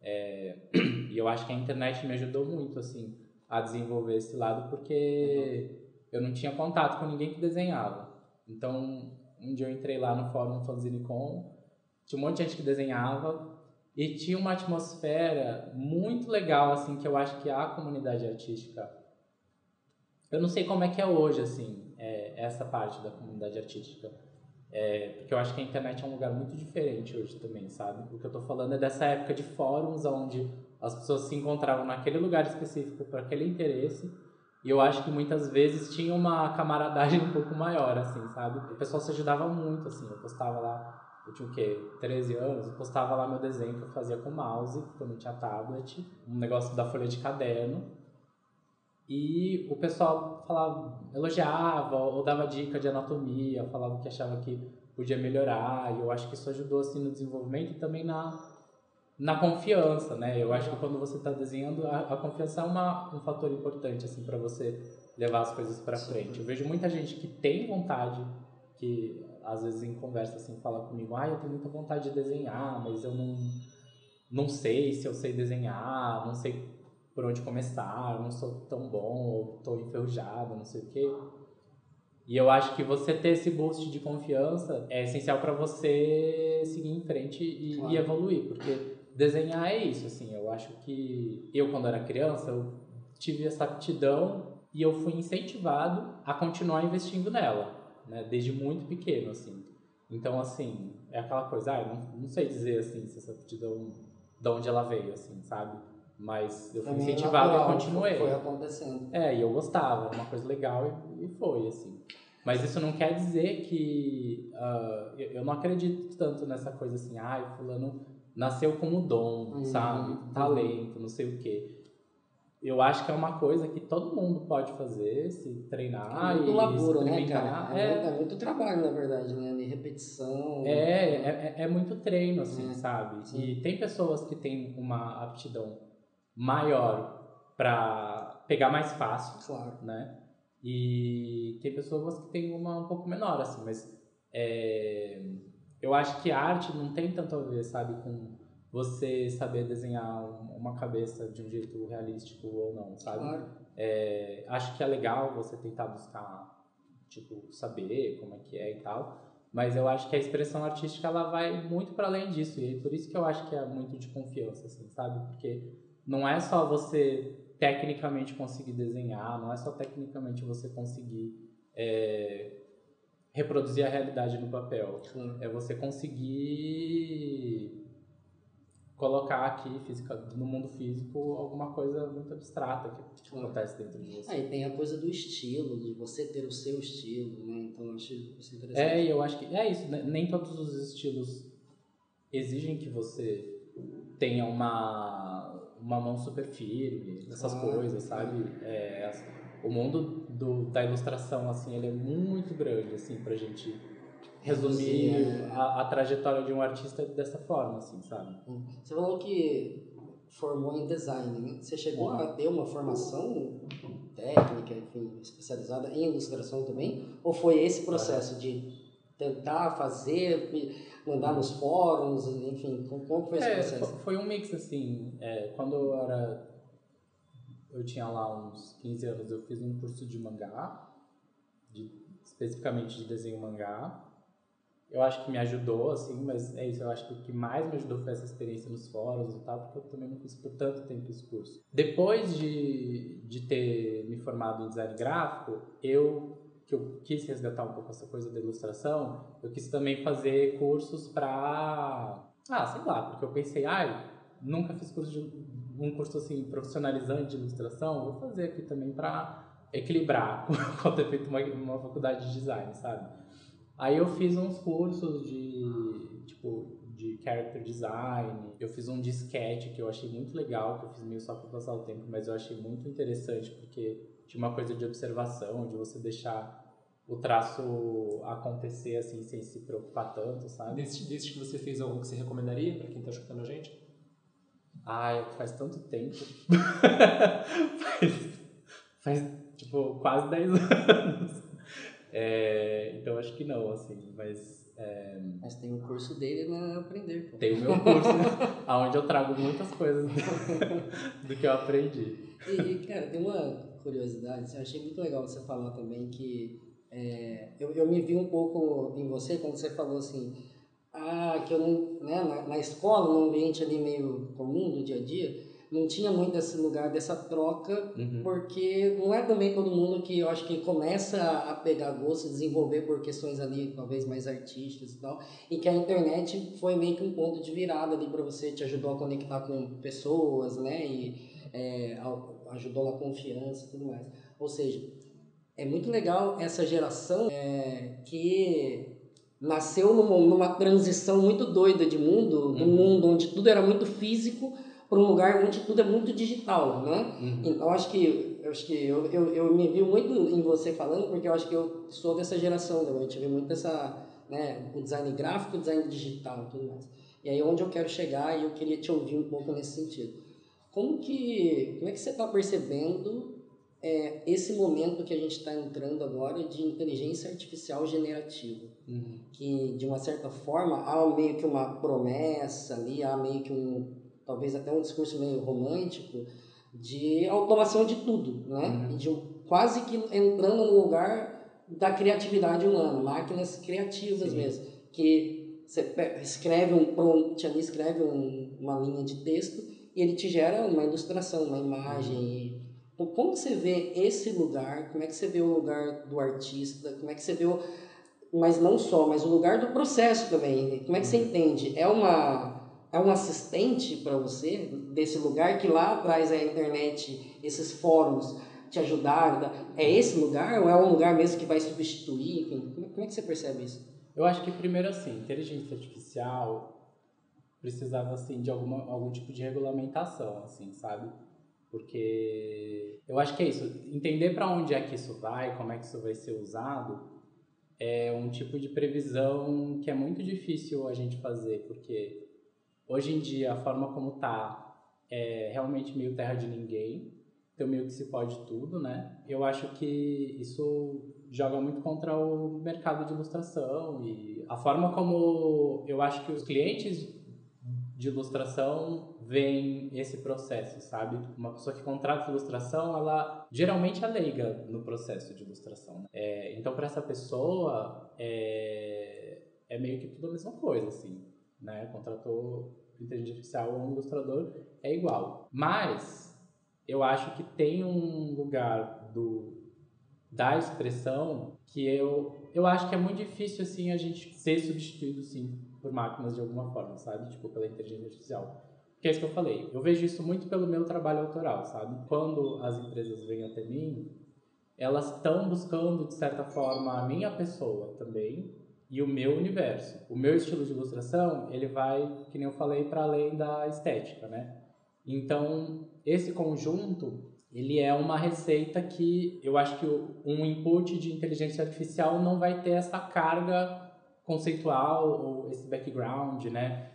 E eu acho que a internet me ajudou muito, assim, a desenvolver esse lado, porque eu não tinha contato com ninguém que desenhava. Então, um dia eu entrei lá no fórum FanzineCon, tinha um monte de gente que desenhava e tinha uma atmosfera muito legal, assim, que eu acho que a comunidade artística... Eu não sei como é que é hoje, assim, essa parte da comunidade artística. Porque eu acho que a internet é um lugar muito diferente hoje também, sabe? O que eu tô falando é dessa época de fóruns onde as pessoas se encontravam naquele lugar específico para aquele interesse. E eu acho que muitas vezes tinha uma camaradagem um pouco maior, assim, sabe? O pessoal se ajudava muito, assim. Eu postava lá, eu tinha o quê? 13 anos. Eu postava lá meu desenho que eu fazia com mouse, porque eu não tinha tablet. Um negócio da folha de caderno. E o pessoal falava, elogiava ou dava dica de anatomia, falava que achava que podia melhorar. E eu acho que isso ajudou, assim, no desenvolvimento e também na confiança, né? Eu acho que quando você está desenhando, a confiança é um fator importante, assim, para você levar as coisas para frente. Eu vejo muita gente que tem vontade, que às vezes em conversa, assim, fala comigo, eu tenho muita vontade de desenhar, mas eu não sei se eu sei desenhar, não sei por onde começar, não sou tão bom, ou estou enferrujado, não sei o quê. E eu acho que você ter esse boost de confiança é essencial para você seguir em frente e evoluir, porque desenhar é isso, assim. Eu acho que eu, quando era criança, eu tive essa aptidão e eu fui incentivado a continuar investindo nela, né? Desde muito pequeno, assim. Então, assim, é aquela coisa, não sei dizer, assim, se essa aptidão, de onde ela veio, assim, sabe? Mas eu fui incentivado e continuei. Foi acontecendo. E eu gostava, era uma coisa legal e foi, assim. Mas isso não quer dizer que... eu não acredito tanto nessa coisa assim, fulano nasceu com o dom, sabe? Talento, não sei o quê. Eu acho que é uma coisa que todo mundo pode fazer, se treinar e laburo, experimentar. Né, cara? É muito trabalho, na verdade, né? De repetição. É muito treino, assim, sabe? Sim. E tem pessoas que têm uma aptidão maior para pegar mais fácil, claro, né? E tem pessoas que têm uma um pouco menor, assim, mas eu acho que a arte não tem tanto a ver, sabe, com você saber desenhar uma cabeça de um jeito realístico ou não, sabe? Claro. Acho que é legal você tentar buscar, tipo, saber como é que é e tal, mas eu acho que a expressão artística, ela vai muito para além disso, e por isso que eu acho que é muito de confiança, assim, sabe? Porque não é só você tecnicamente conseguir desenhar, não é só tecnicamente você conseguir reproduzir a realidade no papel. É você conseguir colocar aqui no mundo físico alguma coisa muito abstrata que acontece dentro de você. E tem a coisa do estilo, de você ter o seu estilo, né? Então eu acho isso interessante. E eu acho que é isso, né? Nem todos os estilos exigem que você tenha uma mão super firme, essas coisas, sabe? O mundo da ilustração, assim, ele é muito grande, assim, pra gente resumir a trajetória de um artista dessa forma, assim, sabe? Você falou que formou em design, né? Você chegou a ter uma formação técnica, enfim, especializada em ilustração também? Ou foi esse processo de tentar fazer, mandar nos fóruns, enfim, como foi esse processo? Foi um mix, assim, quando eu tinha lá uns 15 anos, eu fiz um curso de mangá, especificamente de desenho mangá. Eu acho que me ajudou, assim, mas é isso, eu acho que o que mais me ajudou foi essa experiência nos fóruns e tal, porque eu também não fiz por tanto tempo esse curso. Depois de ter me formado em design gráfico, que eu quis resgatar um pouco essa coisa da ilustração, eu quis também fazer cursos pra... sei lá, porque eu pensei, nunca fiz um curso assim, profissionalizante de ilustração, vou fazer aqui também pra equilibrar com ter feito uma faculdade de design, sabe? Aí eu fiz uns cursos de de character design. Eu fiz um de sketch que eu achei muito legal, que eu fiz meio só para passar o tempo, mas eu achei muito interessante porque tinha uma coisa de observação, de você deixar o traço acontecer assim, sem se preocupar tanto, sabe? Desses que você fez, algum que você recomendaria para quem tá escutando a gente? Faz tanto tempo. faz tipo quase 10 anos. Então acho que não, assim, mas... Mas tem o curso dele na Aprender, pô. Tem o meu curso, onde eu trago muitas coisas do que eu aprendi. E cara, tem uma curiosidade, eu achei muito legal você falar também que eu me vi um pouco em você quando você falou assim, que eu não, né, na escola, num ambiente ali meio comum do dia a dia, não tinha muito esse lugar dessa troca, porque não é também todo mundo que eu acho que começa a pegar gosto, desenvolver por questões ali talvez mais artísticas e tal, e que a internet foi meio que um ponto de virada ali para você, te ajudou a conectar com pessoas, né, e ajudou na confiança e tudo mais. Ou seja, é muito legal essa geração que nasceu numa transição muito doida de mundo, de um mundo onde tudo era muito físico para um lugar onde tudo é muito digital, né? Então acho que eu me vi muito em você falando, porque eu acho que eu sou dessa geração também, eu tive muito essa, né, o design gráfico, o design digital e tudo mais. E aí onde eu quero chegar, e eu queria te ouvir um pouco nesse sentido. Como é que você está percebendo esse momento que a gente está entrando agora de inteligência artificial generativa? Que, de uma certa forma, há meio que uma promessa ali, há meio que talvez até um discurso meio romântico de automação de tudo, né? E de quase que entrando no lugar da criatividade humana, máquinas criativas mesmo, que você escreve um prompt ali, escreve uma linha de texto e ele te gera uma ilustração, uma imagem. Então, como você vê esse lugar? Como é que você vê o lugar do artista? Como é que você vê mas não só, mas o lugar do processo também? Como é que você entende? É um assistente para você desse lugar que lá atrás a internet, esses fóruns te ajudaram? É esse lugar ou é um lugar mesmo que vai substituir? Enfim, como é que você percebe isso? Eu acho que primeiro assim, inteligência artificial precisava assim de algum tipo de regulamentação, assim, sabe? Porque eu acho que é isso, entender para onde é que isso vai, como é que isso vai ser usado, é um tipo de previsão que é muito difícil a gente fazer, porque hoje em dia a forma como tá é realmente meio terra de ninguém, então meio que se pode tudo, né? Eu acho que isso joga muito contra o mercado de ilustração e a forma como eu acho que os clientes de ilustração veem esse processo, sabe? Uma pessoa que contrata ilustração, ela geralmente é leiga no processo de ilustração. Então, para essa pessoa, é meio que tudo a mesma coisa, assim, né? Contratou inteligência artificial ou um ilustrador, é igual. Mas eu acho que tem um lugar da expressão que eu acho que é muito difícil, assim, a gente ser substituído, sim, por máquinas de alguma forma, sabe? Tipo, pela inteligência artificial. Que é isso que eu falei. Eu vejo isso muito pelo meu trabalho autoral, sabe? Quando as empresas vêm até mim, elas estão buscando, de certa forma, a minha pessoa também e o meu universo. O meu estilo de ilustração, ele vai, que nem eu falei, para além da estética, né? Então, esse conjunto, ele é uma receita que eu acho que um input de inteligência artificial não vai ter essa carga conceitual ou esse background, né?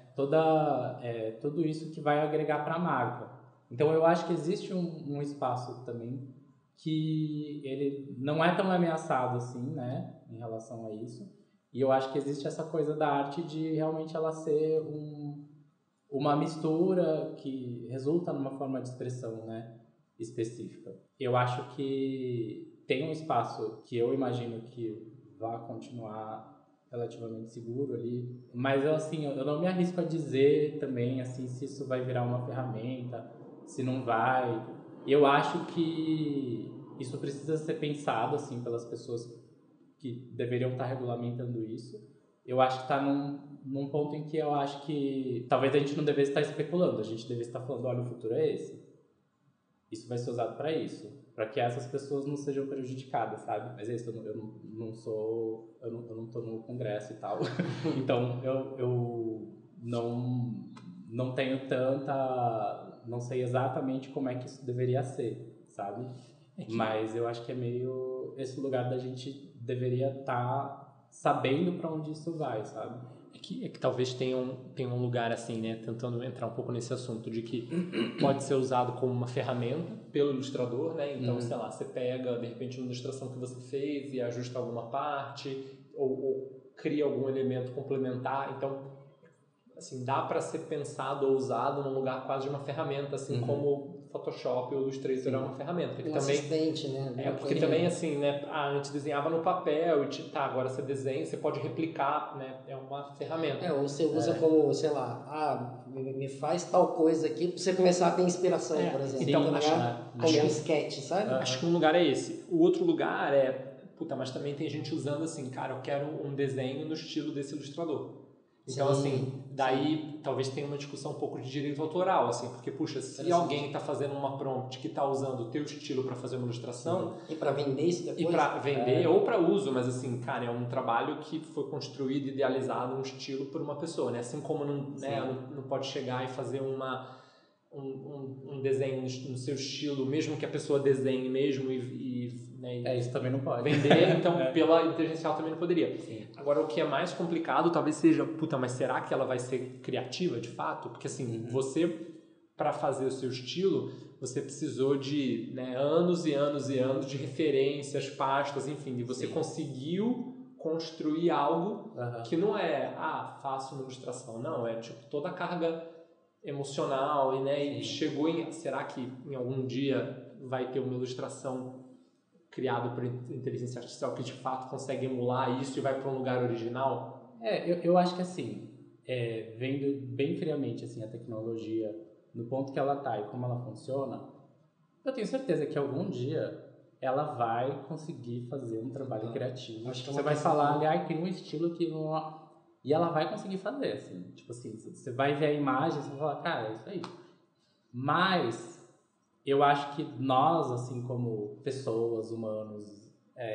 Tudo isso que vai agregar para a marca. Então, eu acho que existe um espaço também que ele não é tão ameaçado assim, né? Em relação a isso. E eu acho que existe essa coisa da arte de realmente ela ser uma mistura que resulta numa forma de expressão, né, específica. Eu acho que tem um espaço que eu imagino que vai continuar relativamente seguro ali, mas eu não me arrisco a dizer também assim se isso vai virar uma ferramenta, se não vai. Eu acho que isso precisa ser pensado assim pelas pessoas que deveriam estar regulamentando isso. Eu acho que está num ponto em que eu acho que talvez a gente não devesse estar especulando, a gente devesse estar falando, olha, o futuro é esse. Isso vai ser usado para isso, para que essas pessoas não sejam prejudicadas, sabe? Mas é isso, eu não tô no Congresso e tal. Então, não tenho não sei exatamente como é que isso deveria ser, sabe? Mas eu acho que é meio esse lugar da gente deveria estar sabendo para onde isso vai, sabe? É que talvez tenha um lugar assim, né, tentando entrar um pouco nesse assunto, de que pode ser usado como uma ferramenta pelo ilustrador, né? Então, sei lá, você pega, de repente, uma ilustração que você fez e ajusta alguma parte, ou cria algum elemento complementar. Então, assim, dá para ser pensado ou usado num lugar quase de uma ferramenta, assim como o Photoshop ou o Illustrator é uma ferramenta. Um assistente, né? Porque também, assim, né, antes desenhava no papel e agora você desenha, você pode replicar, né, é uma ferramenta. Ou você usa como, sei lá, me faz tal coisa aqui pra você começar a ter inspiração, por exemplo. Então, como um sketch, sabe? Acho que um lugar é esse. O outro lugar mas também tem gente usando assim, cara, eu quero um desenho no estilo desse ilustrador. Então, daí talvez tenha uma discussão um pouco de direito autoral, assim, porque, puxa, se alguém está fazendo uma prompt que está usando o teu estilo para fazer uma ilustração... E para vender isso depois? E para vender ou para uso, mas assim, cara, é um trabalho que foi construído, idealizado, um estilo por uma pessoa, né? Assim como não pode chegar e fazer um desenho no seu estilo, mesmo que a pessoa desenhe mesmo isso também não pode. Vender, então pela inteligência artificial também não poderia. Sim. Agora, o que é mais complicado talvez seja, mas será que ela vai ser criativa de fato? Porque assim, você, para fazer o seu estilo, você precisou de anos e anos e anos de referências, pastas, enfim, e você conseguiu construir algo que não é, faço uma ilustração, não, é tipo toda a carga emocional e chegou será que em algum dia vai ter uma ilustração criada por inteligência artificial que de fato consegue emular isso e vai para um lugar original? Eu acho que assim, vendo bem friamente assim, a tecnologia no ponto que ela está e como ela funciona, eu tenho certeza que algum dia ela vai conseguir fazer um trabalho criativo. Acho que você vai falar ali, cria um estilo que... E ela vai conseguir fazer, assim. Tipo assim, você vai ver a imagem e você vai falar, cara, é isso aí. Mas eu acho que nós, assim, como pessoas, humanos,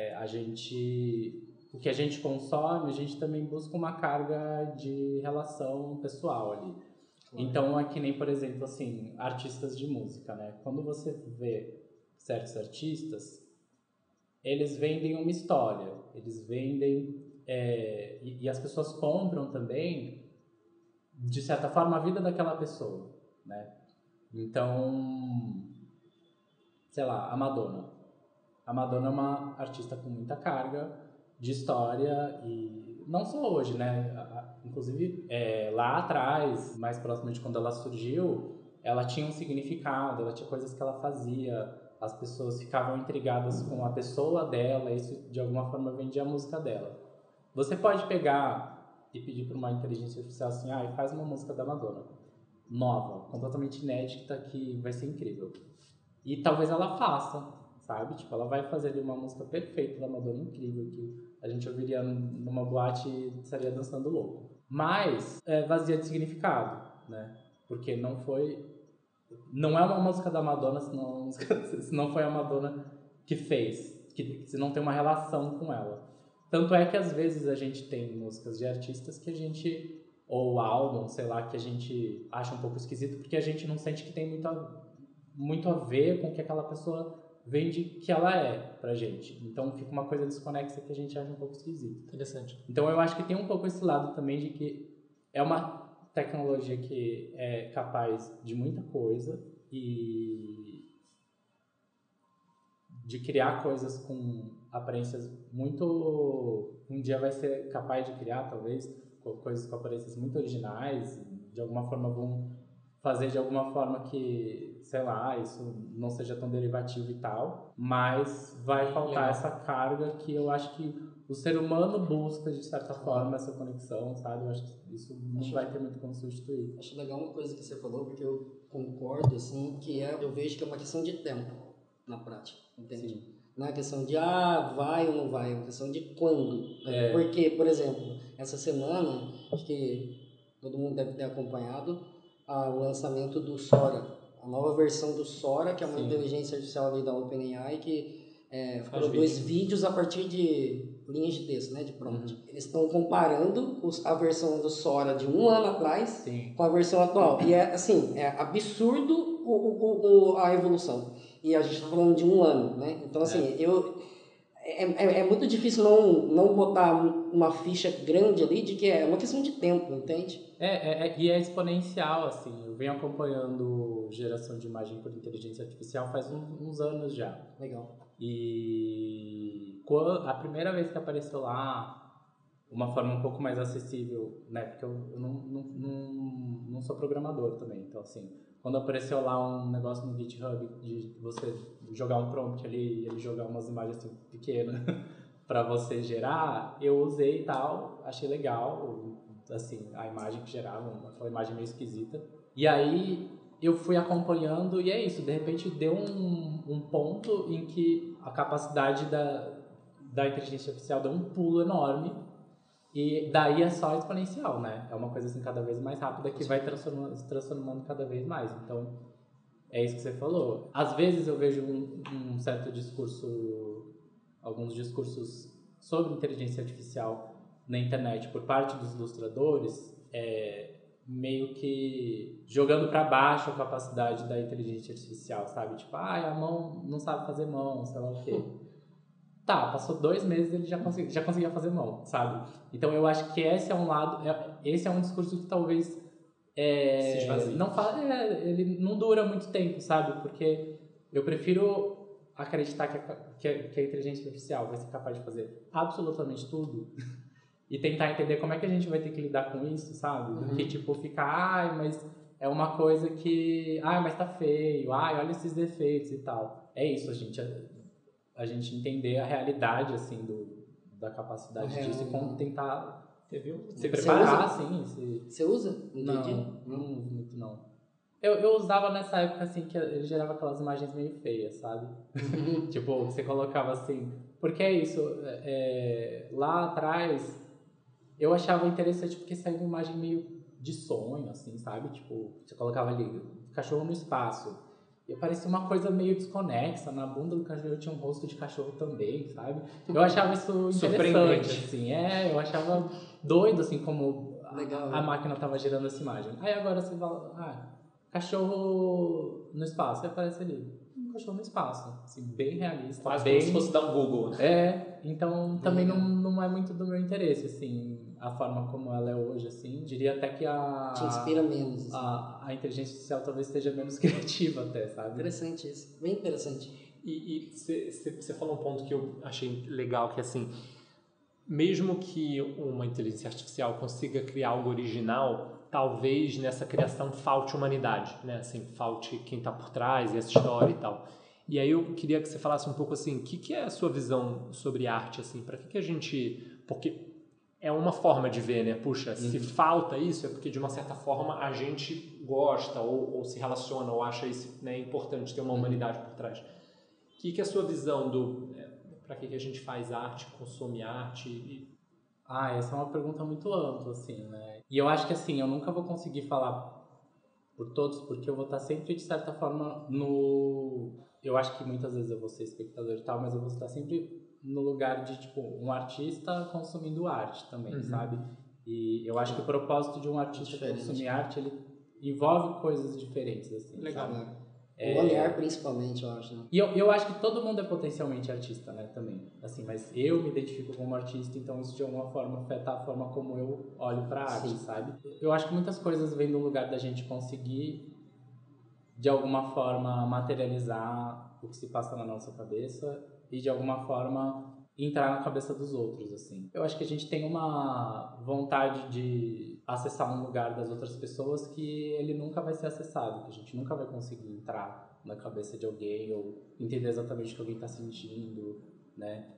o que a gente consome, a gente também busca uma carga de relação pessoal ali. Então, é que nem, por exemplo, assim, artistas de música, né? Quando você vê certos artistas, eles vendem uma história, eles vendem... e as pessoas compram também, de certa forma, a vida daquela pessoa, né? Então, sei lá, a Madonna. A Madonna é uma artista com muita carga de história e não só hoje, né? Inclusive, lá atrás, mais próximo de quando ela surgiu, ela tinha um significado, ela tinha coisas que ela fazia, as pessoas ficavam intrigadas com a pessoa dela, isso de alguma forma vendia a música dela. Você pode pegar e pedir para uma inteligência artificial assim, faz uma música da Madonna, nova, completamente inédita, que vai ser incrível. E talvez ela faça, sabe? Tipo, ela vai fazer ali uma música perfeita da Madonna, incrível, que a gente ouviria numa boate e estaria dançando louco. Mas vazia de significado, né? Porque não é uma música da Madonna se não foi a Madonna que fez, se não tem uma relação com ela. Tanto é que às vezes a gente tem músicas de artistas que a gente, ou álbum, sei lá, que a gente acha um pouco esquisito, porque a gente não sente que tem muito a ver com o que aquela pessoa vende que ela é pra gente. Então fica uma coisa desconexa que a gente acha um pouco esquisito. Interessante. Então eu acho que tem um pouco esse lado também de que é uma tecnologia que é capaz de muita coisa e de criar coisas com aparências muito... Um dia vai ser capaz de criar, talvez, coisas com aparências muito originais, de alguma forma vão fazer de alguma forma que, sei lá, isso não seja tão derivativo e tal, mas vai faltar essa carga que eu acho que o ser humano busca, de certa forma, essa conexão, sabe? Eu acho que isso não vai ter muito como substituir. Acho legal uma coisa que você falou, porque eu concordo, assim, eu vejo que é uma questão de tempo na prática, entende? Sim. Não é questão de, vai ou não vai, é uma questão de quando. Porque, por exemplo, essa semana, acho que todo mundo deve ter acompanhado o lançamento do Sora, a nova versão do Sora, que é uma inteligência artificial ali da OpenAI, que produz vídeos a partir de linhas de texto, né, de prompt. Eles estão comparando a versão do Sora de 1 ano atrás com a versão atual. E é absurdo a evolução. E a gente está falando de 1 ano, né? Então, assim, é muito difícil não botar uma ficha grande ali de que é uma questão de tempo, entende? E é exponencial, assim. Eu venho acompanhando geração de imagem por inteligência artificial faz uns anos já. Legal. E a primeira vez que apareceu lá, uma forma um pouco mais acessível, né? Porque eu não sou programador também, então assim, quando apareceu lá um negócio no GitHub de você jogar um prompt ali e ele jogar umas imagens assim pequenas para você gerar, eu usei e tal, achei legal, assim, a imagem que gerava, aquela imagem meio esquisita. E aí eu fui acompanhando e é isso, de repente deu um ponto em que a capacidade da inteligência artificial deu um pulo enorme e daí é só exponencial, né? É uma coisa assim cada vez mais rápida que vai se transformando cada vez mais. Então, é isso que você falou. Às vezes eu vejo um certo discurso, alguns discursos sobre inteligência artificial na internet por parte dos ilustradores, meio que jogando para baixo a capacidade da inteligência artificial, sabe? Tipo, a mão não sabe fazer mão, sei lá o quê. Tá, passou 2 meses e ele já conseguia fazer mão, sabe? Então eu acho que esse é um lado, esse é um discurso que talvez se esvazie. Ele não dura muito tempo, sabe? Porque eu prefiro acreditar que a inteligência artificial vai ser capaz de fazer absolutamente tudo e tentar entender como é que a gente vai ter que lidar com isso, sabe? Do que tipo ficar, mas é uma coisa que, mas tá feio, olha esses defeitos e tal. É isso, a gente entender a realidade, assim, da capacidade disso e tentar se preparar, assim. Você usa? Não uso muito, não. Eu usava nessa época, assim, que ele gerava aquelas imagens meio feias, sabe? Tipo, você colocava assim... Porque é isso, lá atrás, eu achava interessante porque saía uma imagem meio de sonho, assim, sabe? Tipo, você colocava ali, cachorro no espaço. E parecia uma coisa meio desconexa. Na bunda do cachorro tinha um rosto de cachorro também, sabe? Eu achava isso interessante, assim. Eu achava doido, assim, como a máquina estava gerando essa imagem. Aí agora você fala, cachorro no espaço. Aí aparece ali, um cachorro no espaço. Assim, bem realista. Quase como se fosse dar um Google, né? Então também não é muito do meu interesse, assim, a forma como ela é hoje, assim. Diria até que te inspira menos, assim. A inteligência artificial talvez esteja menos criativa até, sabe? Interessante isso, bem interessante. E você falou um ponto que eu achei legal, que assim, mesmo que uma inteligência artificial consiga criar algo original, talvez nessa criação falte humanidade, né? Assim, falte quem está por trás e essa história e tal. E aí eu queria que você falasse um pouco assim, o que é a sua visão sobre arte, assim? Para que a gente... Porque é uma forma de ver, né? Puxa, se falta isso é porque de uma certa forma a gente gosta ou se relaciona ou acha isso, né, importante ter uma humanidade por trás. O que é a sua visão para que a gente faz arte, consome arte? Essa é uma pergunta muito ampla, assim, né? E eu acho que, assim, eu nunca vou conseguir falar por todos, porque eu vou estar sempre, de certa forma, eu acho que muitas vezes eu vou ser espectador e tal, mas eu vou estar sempre no lugar de, tipo, um artista consumindo arte também, sabe? E eu acho que o propósito de um artista consumir arte, ele envolve coisas diferentes, assim. Legal, né? O olhar, principalmente, eu acho, né? E eu acho que todo mundo é potencialmente artista, né, também. Assim, mas eu me identifico como artista, então isso de alguma forma afeta a forma como eu olho pra arte, sabe? Eu acho que muitas coisas vêm do lugar da gente conseguir, de alguma forma, materializar o que se passa na nossa cabeça e, de alguma forma, entrar na cabeça dos outros, assim. Eu acho que a gente tem uma vontade de acessar um lugar das outras pessoas que ele nunca vai ser acessado, que a gente nunca vai conseguir entrar na cabeça de alguém ou entender exatamente o que alguém está sentindo, né?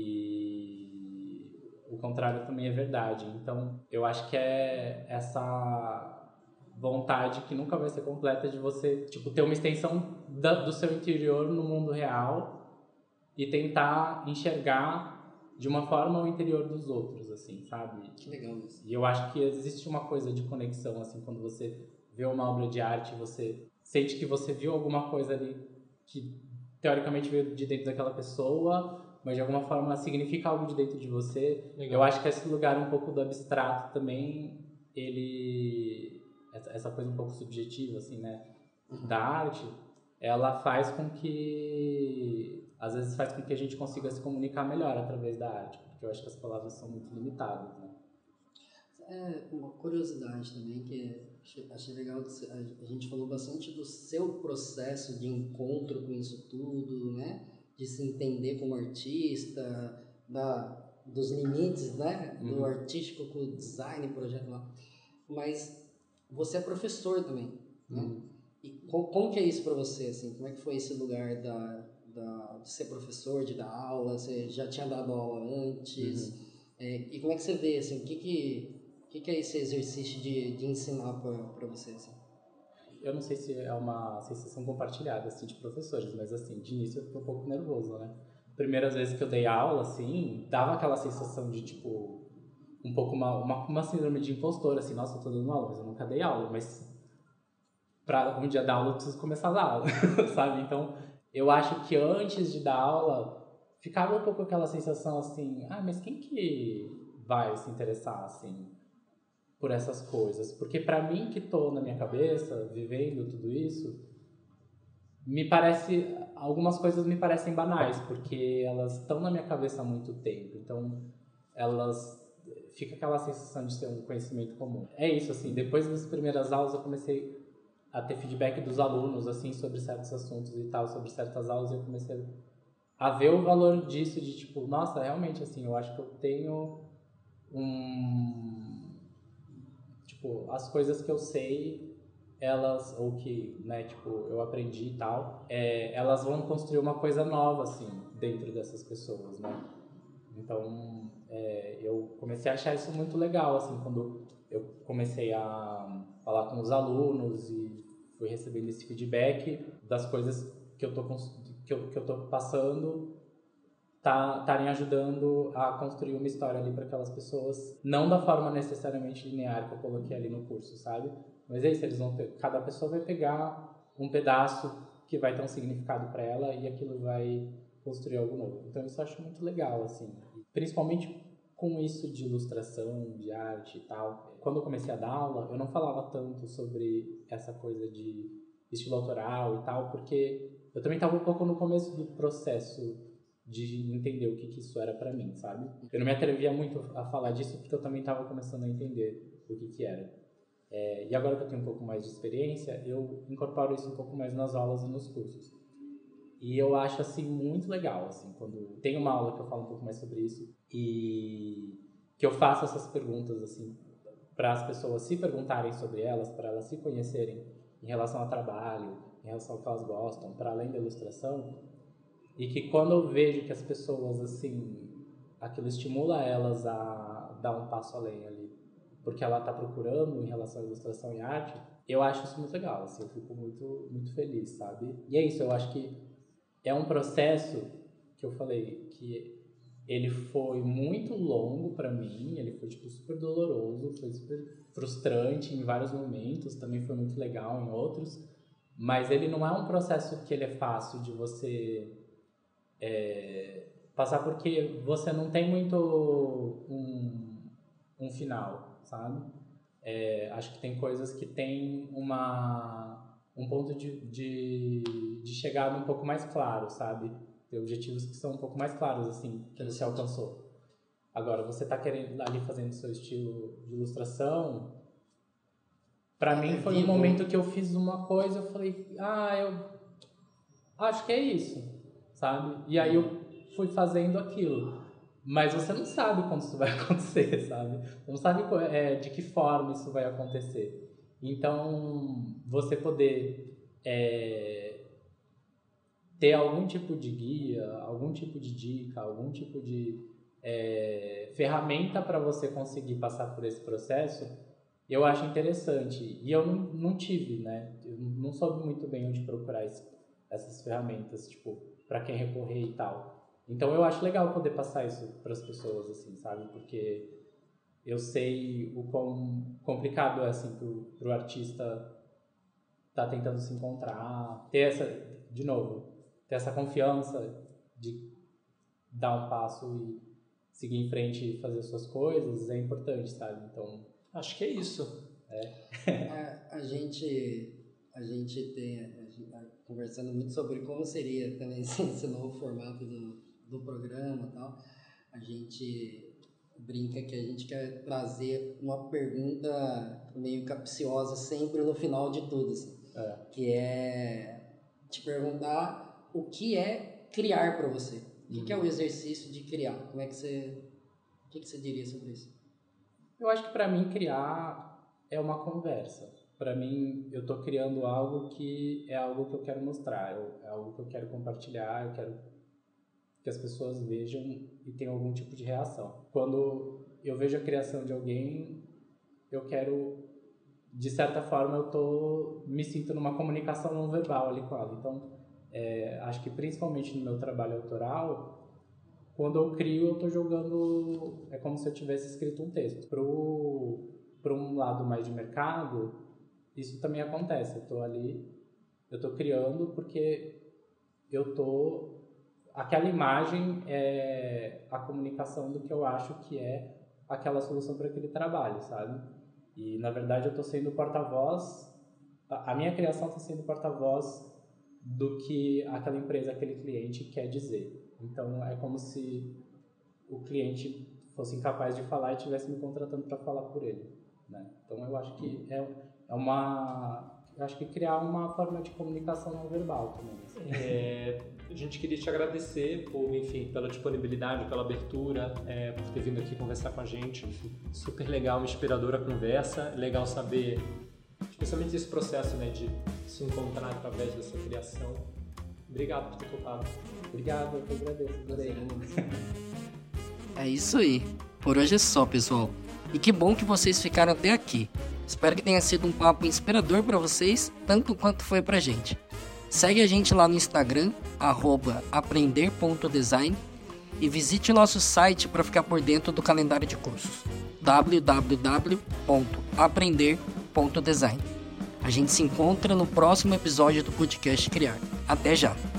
E o contrário também é verdade. Então, eu acho que é essa vontade que nunca vai ser completa de você, tipo, ter uma extensão do seu interior no mundo real e tentar enxergar de uma forma o interior dos outros, assim, sabe? Que legal isso. E eu acho que existe uma coisa de conexão, assim, quando você vê uma obra de arte, você sente que você viu alguma coisa ali que teoricamente veio de dentro daquela pessoa, mas de alguma forma significa algo de dentro de você. Legal. Eu acho que esse lugar um pouco do abstrato também, essa coisa um pouco subjetiva, assim, né, da arte, ela faz com que, às vezes faz com que a gente consiga se comunicar melhor através da arte, porque eu acho que as palavras são muito limitadas, né. Uma curiosidade também, que achei legal, que a gente falou bastante do seu processo de encontro com isso tudo, né? De se entender como artista, dos limites, né? Do artístico com o design, projeto lá. Mas você é professor também, né? E como que é isso para você, assim? Como é que foi esse lugar de ser professor, de dar aula? Você já tinha dado aula antes? E como é que você vê, assim, o que é esse exercício de ensinar para você, assim? Eu não sei se é uma sensação compartilhada, assim, de professores, mas, assim, de início eu fiquei um pouco nervoso, né? Primeiras vezes que eu dei aula, assim, dava aquela sensação de, tipo, um pouco uma síndrome de impostor, assim, nossa, eu tô dando aula, mas eu nunca dei aula, mas pra um dia dar aula eu preciso começar a dar aula, sabe? Então, eu acho que antes de dar aula, ficava um pouco aquela sensação, assim, mas quem que vai se interessar, assim, por essas coisas? Porque pra mim que tô na minha cabeça, vivendo tudo isso, algumas coisas me parecem banais, porque elas estão na minha cabeça há muito tempo, então fica aquela sensação de ser um conhecimento comum. É isso, assim, depois das primeiras aulas eu comecei a ter feedback dos alunos, assim, sobre certos assuntos e tal, sobre certas aulas, e eu comecei a ver o valor disso, de tipo, nossa, realmente, assim, eu acho que eu tenho tipo, as coisas que eu sei, elas, ou que, né, tipo, eu aprendi e tal, elas vão construir uma coisa nova, assim, dentro dessas pessoas, né? Então, eu comecei a achar isso muito legal, assim, quando eu comecei a falar com os alunos e fui recebendo esse feedback das coisas que eu tô passando, estarem ajudando a construir uma história ali para aquelas pessoas, não da forma necessariamente linear que eu coloquei ali no curso, sabe? Mas é isso, cada pessoa vai pegar um pedaço que vai ter um significado para ela e aquilo vai construir algo novo. Então isso eu acho muito legal, assim, principalmente com isso de ilustração, de arte e tal. Quando eu comecei a dar aula, eu não falava tanto sobre essa coisa de estilo autoral e tal, porque eu também estava um pouco no começo do processo de entender o que isso era para mim, sabe? Eu não me atrevia muito a falar disso porque eu também estava começando a entender o que era. E agora que eu tenho um pouco mais de experiência, eu incorporo isso um pouco mais nas aulas e nos cursos. E eu acho, assim, muito legal, assim, quando tem uma aula que eu falo um pouco mais sobre isso e que eu faço essas perguntas, assim, para as pessoas se perguntarem sobre elas, para elas se conhecerem em relação ao trabalho, em relação ao que elas gostam, para além da ilustração. E que quando eu vejo que as pessoas, assim, aquilo estimula elas a dar um passo além ali, porque ela está procurando em relação à ilustração e arte, eu acho isso muito legal, assim, eu fico muito, muito feliz, sabe? E é isso, eu acho que é um processo que eu falei que ele foi muito longo para mim, ele foi, tipo, super doloroso, foi super frustrante em vários momentos, também foi muito legal em outros, mas ele não é um processo que ele é fácil de você passar, porque você não tem muito um final, sabe? Acho que tem coisas que tem um ponto de chegada um pouco mais claro, sabe? Tem objetivos que são um pouco mais claros, assim, que você alcançou. Agora, você tá querendo ali fazendo seu estilo de ilustração. Pra mim foi um momento que eu fiz uma coisa, eu falei, eu acho que é isso, sabe? E aí eu fui fazendo aquilo. Mas você não sabe quando isso vai acontecer, sabe? Você não sabe de que forma isso vai acontecer. Então, você poder ter algum tipo de guia, algum tipo de dica, algum tipo de ferramenta para você conseguir passar por esse processo, eu acho interessante. E eu não tive, né? Eu não soube muito bem onde procurar essas ferramentas, tipo, para quem recorrer e tal. Então eu acho legal poder passar isso para as pessoas, assim, sabe? Porque eu sei o quão complicado é, assim, pro artista tá tentando se encontrar. Ter essa, de novo, ter essa confiança de dar um passo e seguir em frente e fazer suas coisas é importante, sabe? Então, acho que é isso. A gente tem, conversando muito sobre como seria também esse novo formato do programa e tal, a gente brinca que a gente quer trazer uma pergunta meio capciosa sempre no final de tudo, assim, que é te perguntar o que é criar para você. O que é o exercício de criar? O que você diria sobre isso? Eu acho que para mim criar é uma conversa. Para mim, eu estou criando algo que é algo que eu quero mostrar, é algo que eu quero compartilhar, eu quero que as pessoas vejam e tenham algum tipo de reação. Quando eu vejo a criação de alguém, eu quero, de certa forma, me sinto numa comunicação não verbal ali com ela. Então, acho que principalmente no meu trabalho autoral, quando eu crio, eu estou jogando, é como se eu tivesse escrito um texto. Para um lado mais de mercado, isso também acontece. Eu estou criando porque aquela imagem é a comunicação do que eu acho que é aquela solução para aquele trabalho, sabe? E, na verdade, eu estou sendo porta-voz, a minha criação está sendo porta-voz do que aquela empresa, aquele cliente quer dizer. Então, é como se o cliente fosse incapaz de falar e estivesse me contratando para falar por ele, né? Então, eu acho que eu acho que criar uma forma de comunicação não verbal também. A gente queria te agradecer pela disponibilidade, pela abertura, por ter vindo aqui conversar com a gente. Super legal, inspiradora a conversa. Legal saber, especialmente esse processo, né, de se encontrar através dessa criação. Obrigado por ter topado. Obrigado, eu que agradeço. É isso aí. Por hoje é só, pessoal. E que bom que vocês ficaram até aqui. Espero que tenha sido um papo inspirador para vocês, tanto quanto foi pra gente. Segue a gente lá no Instagram, @aprender.design, e visite nosso site para ficar por dentro do calendário de cursos, www.aprender.design. A gente se encontra no próximo episódio do podcast Criar. Até já!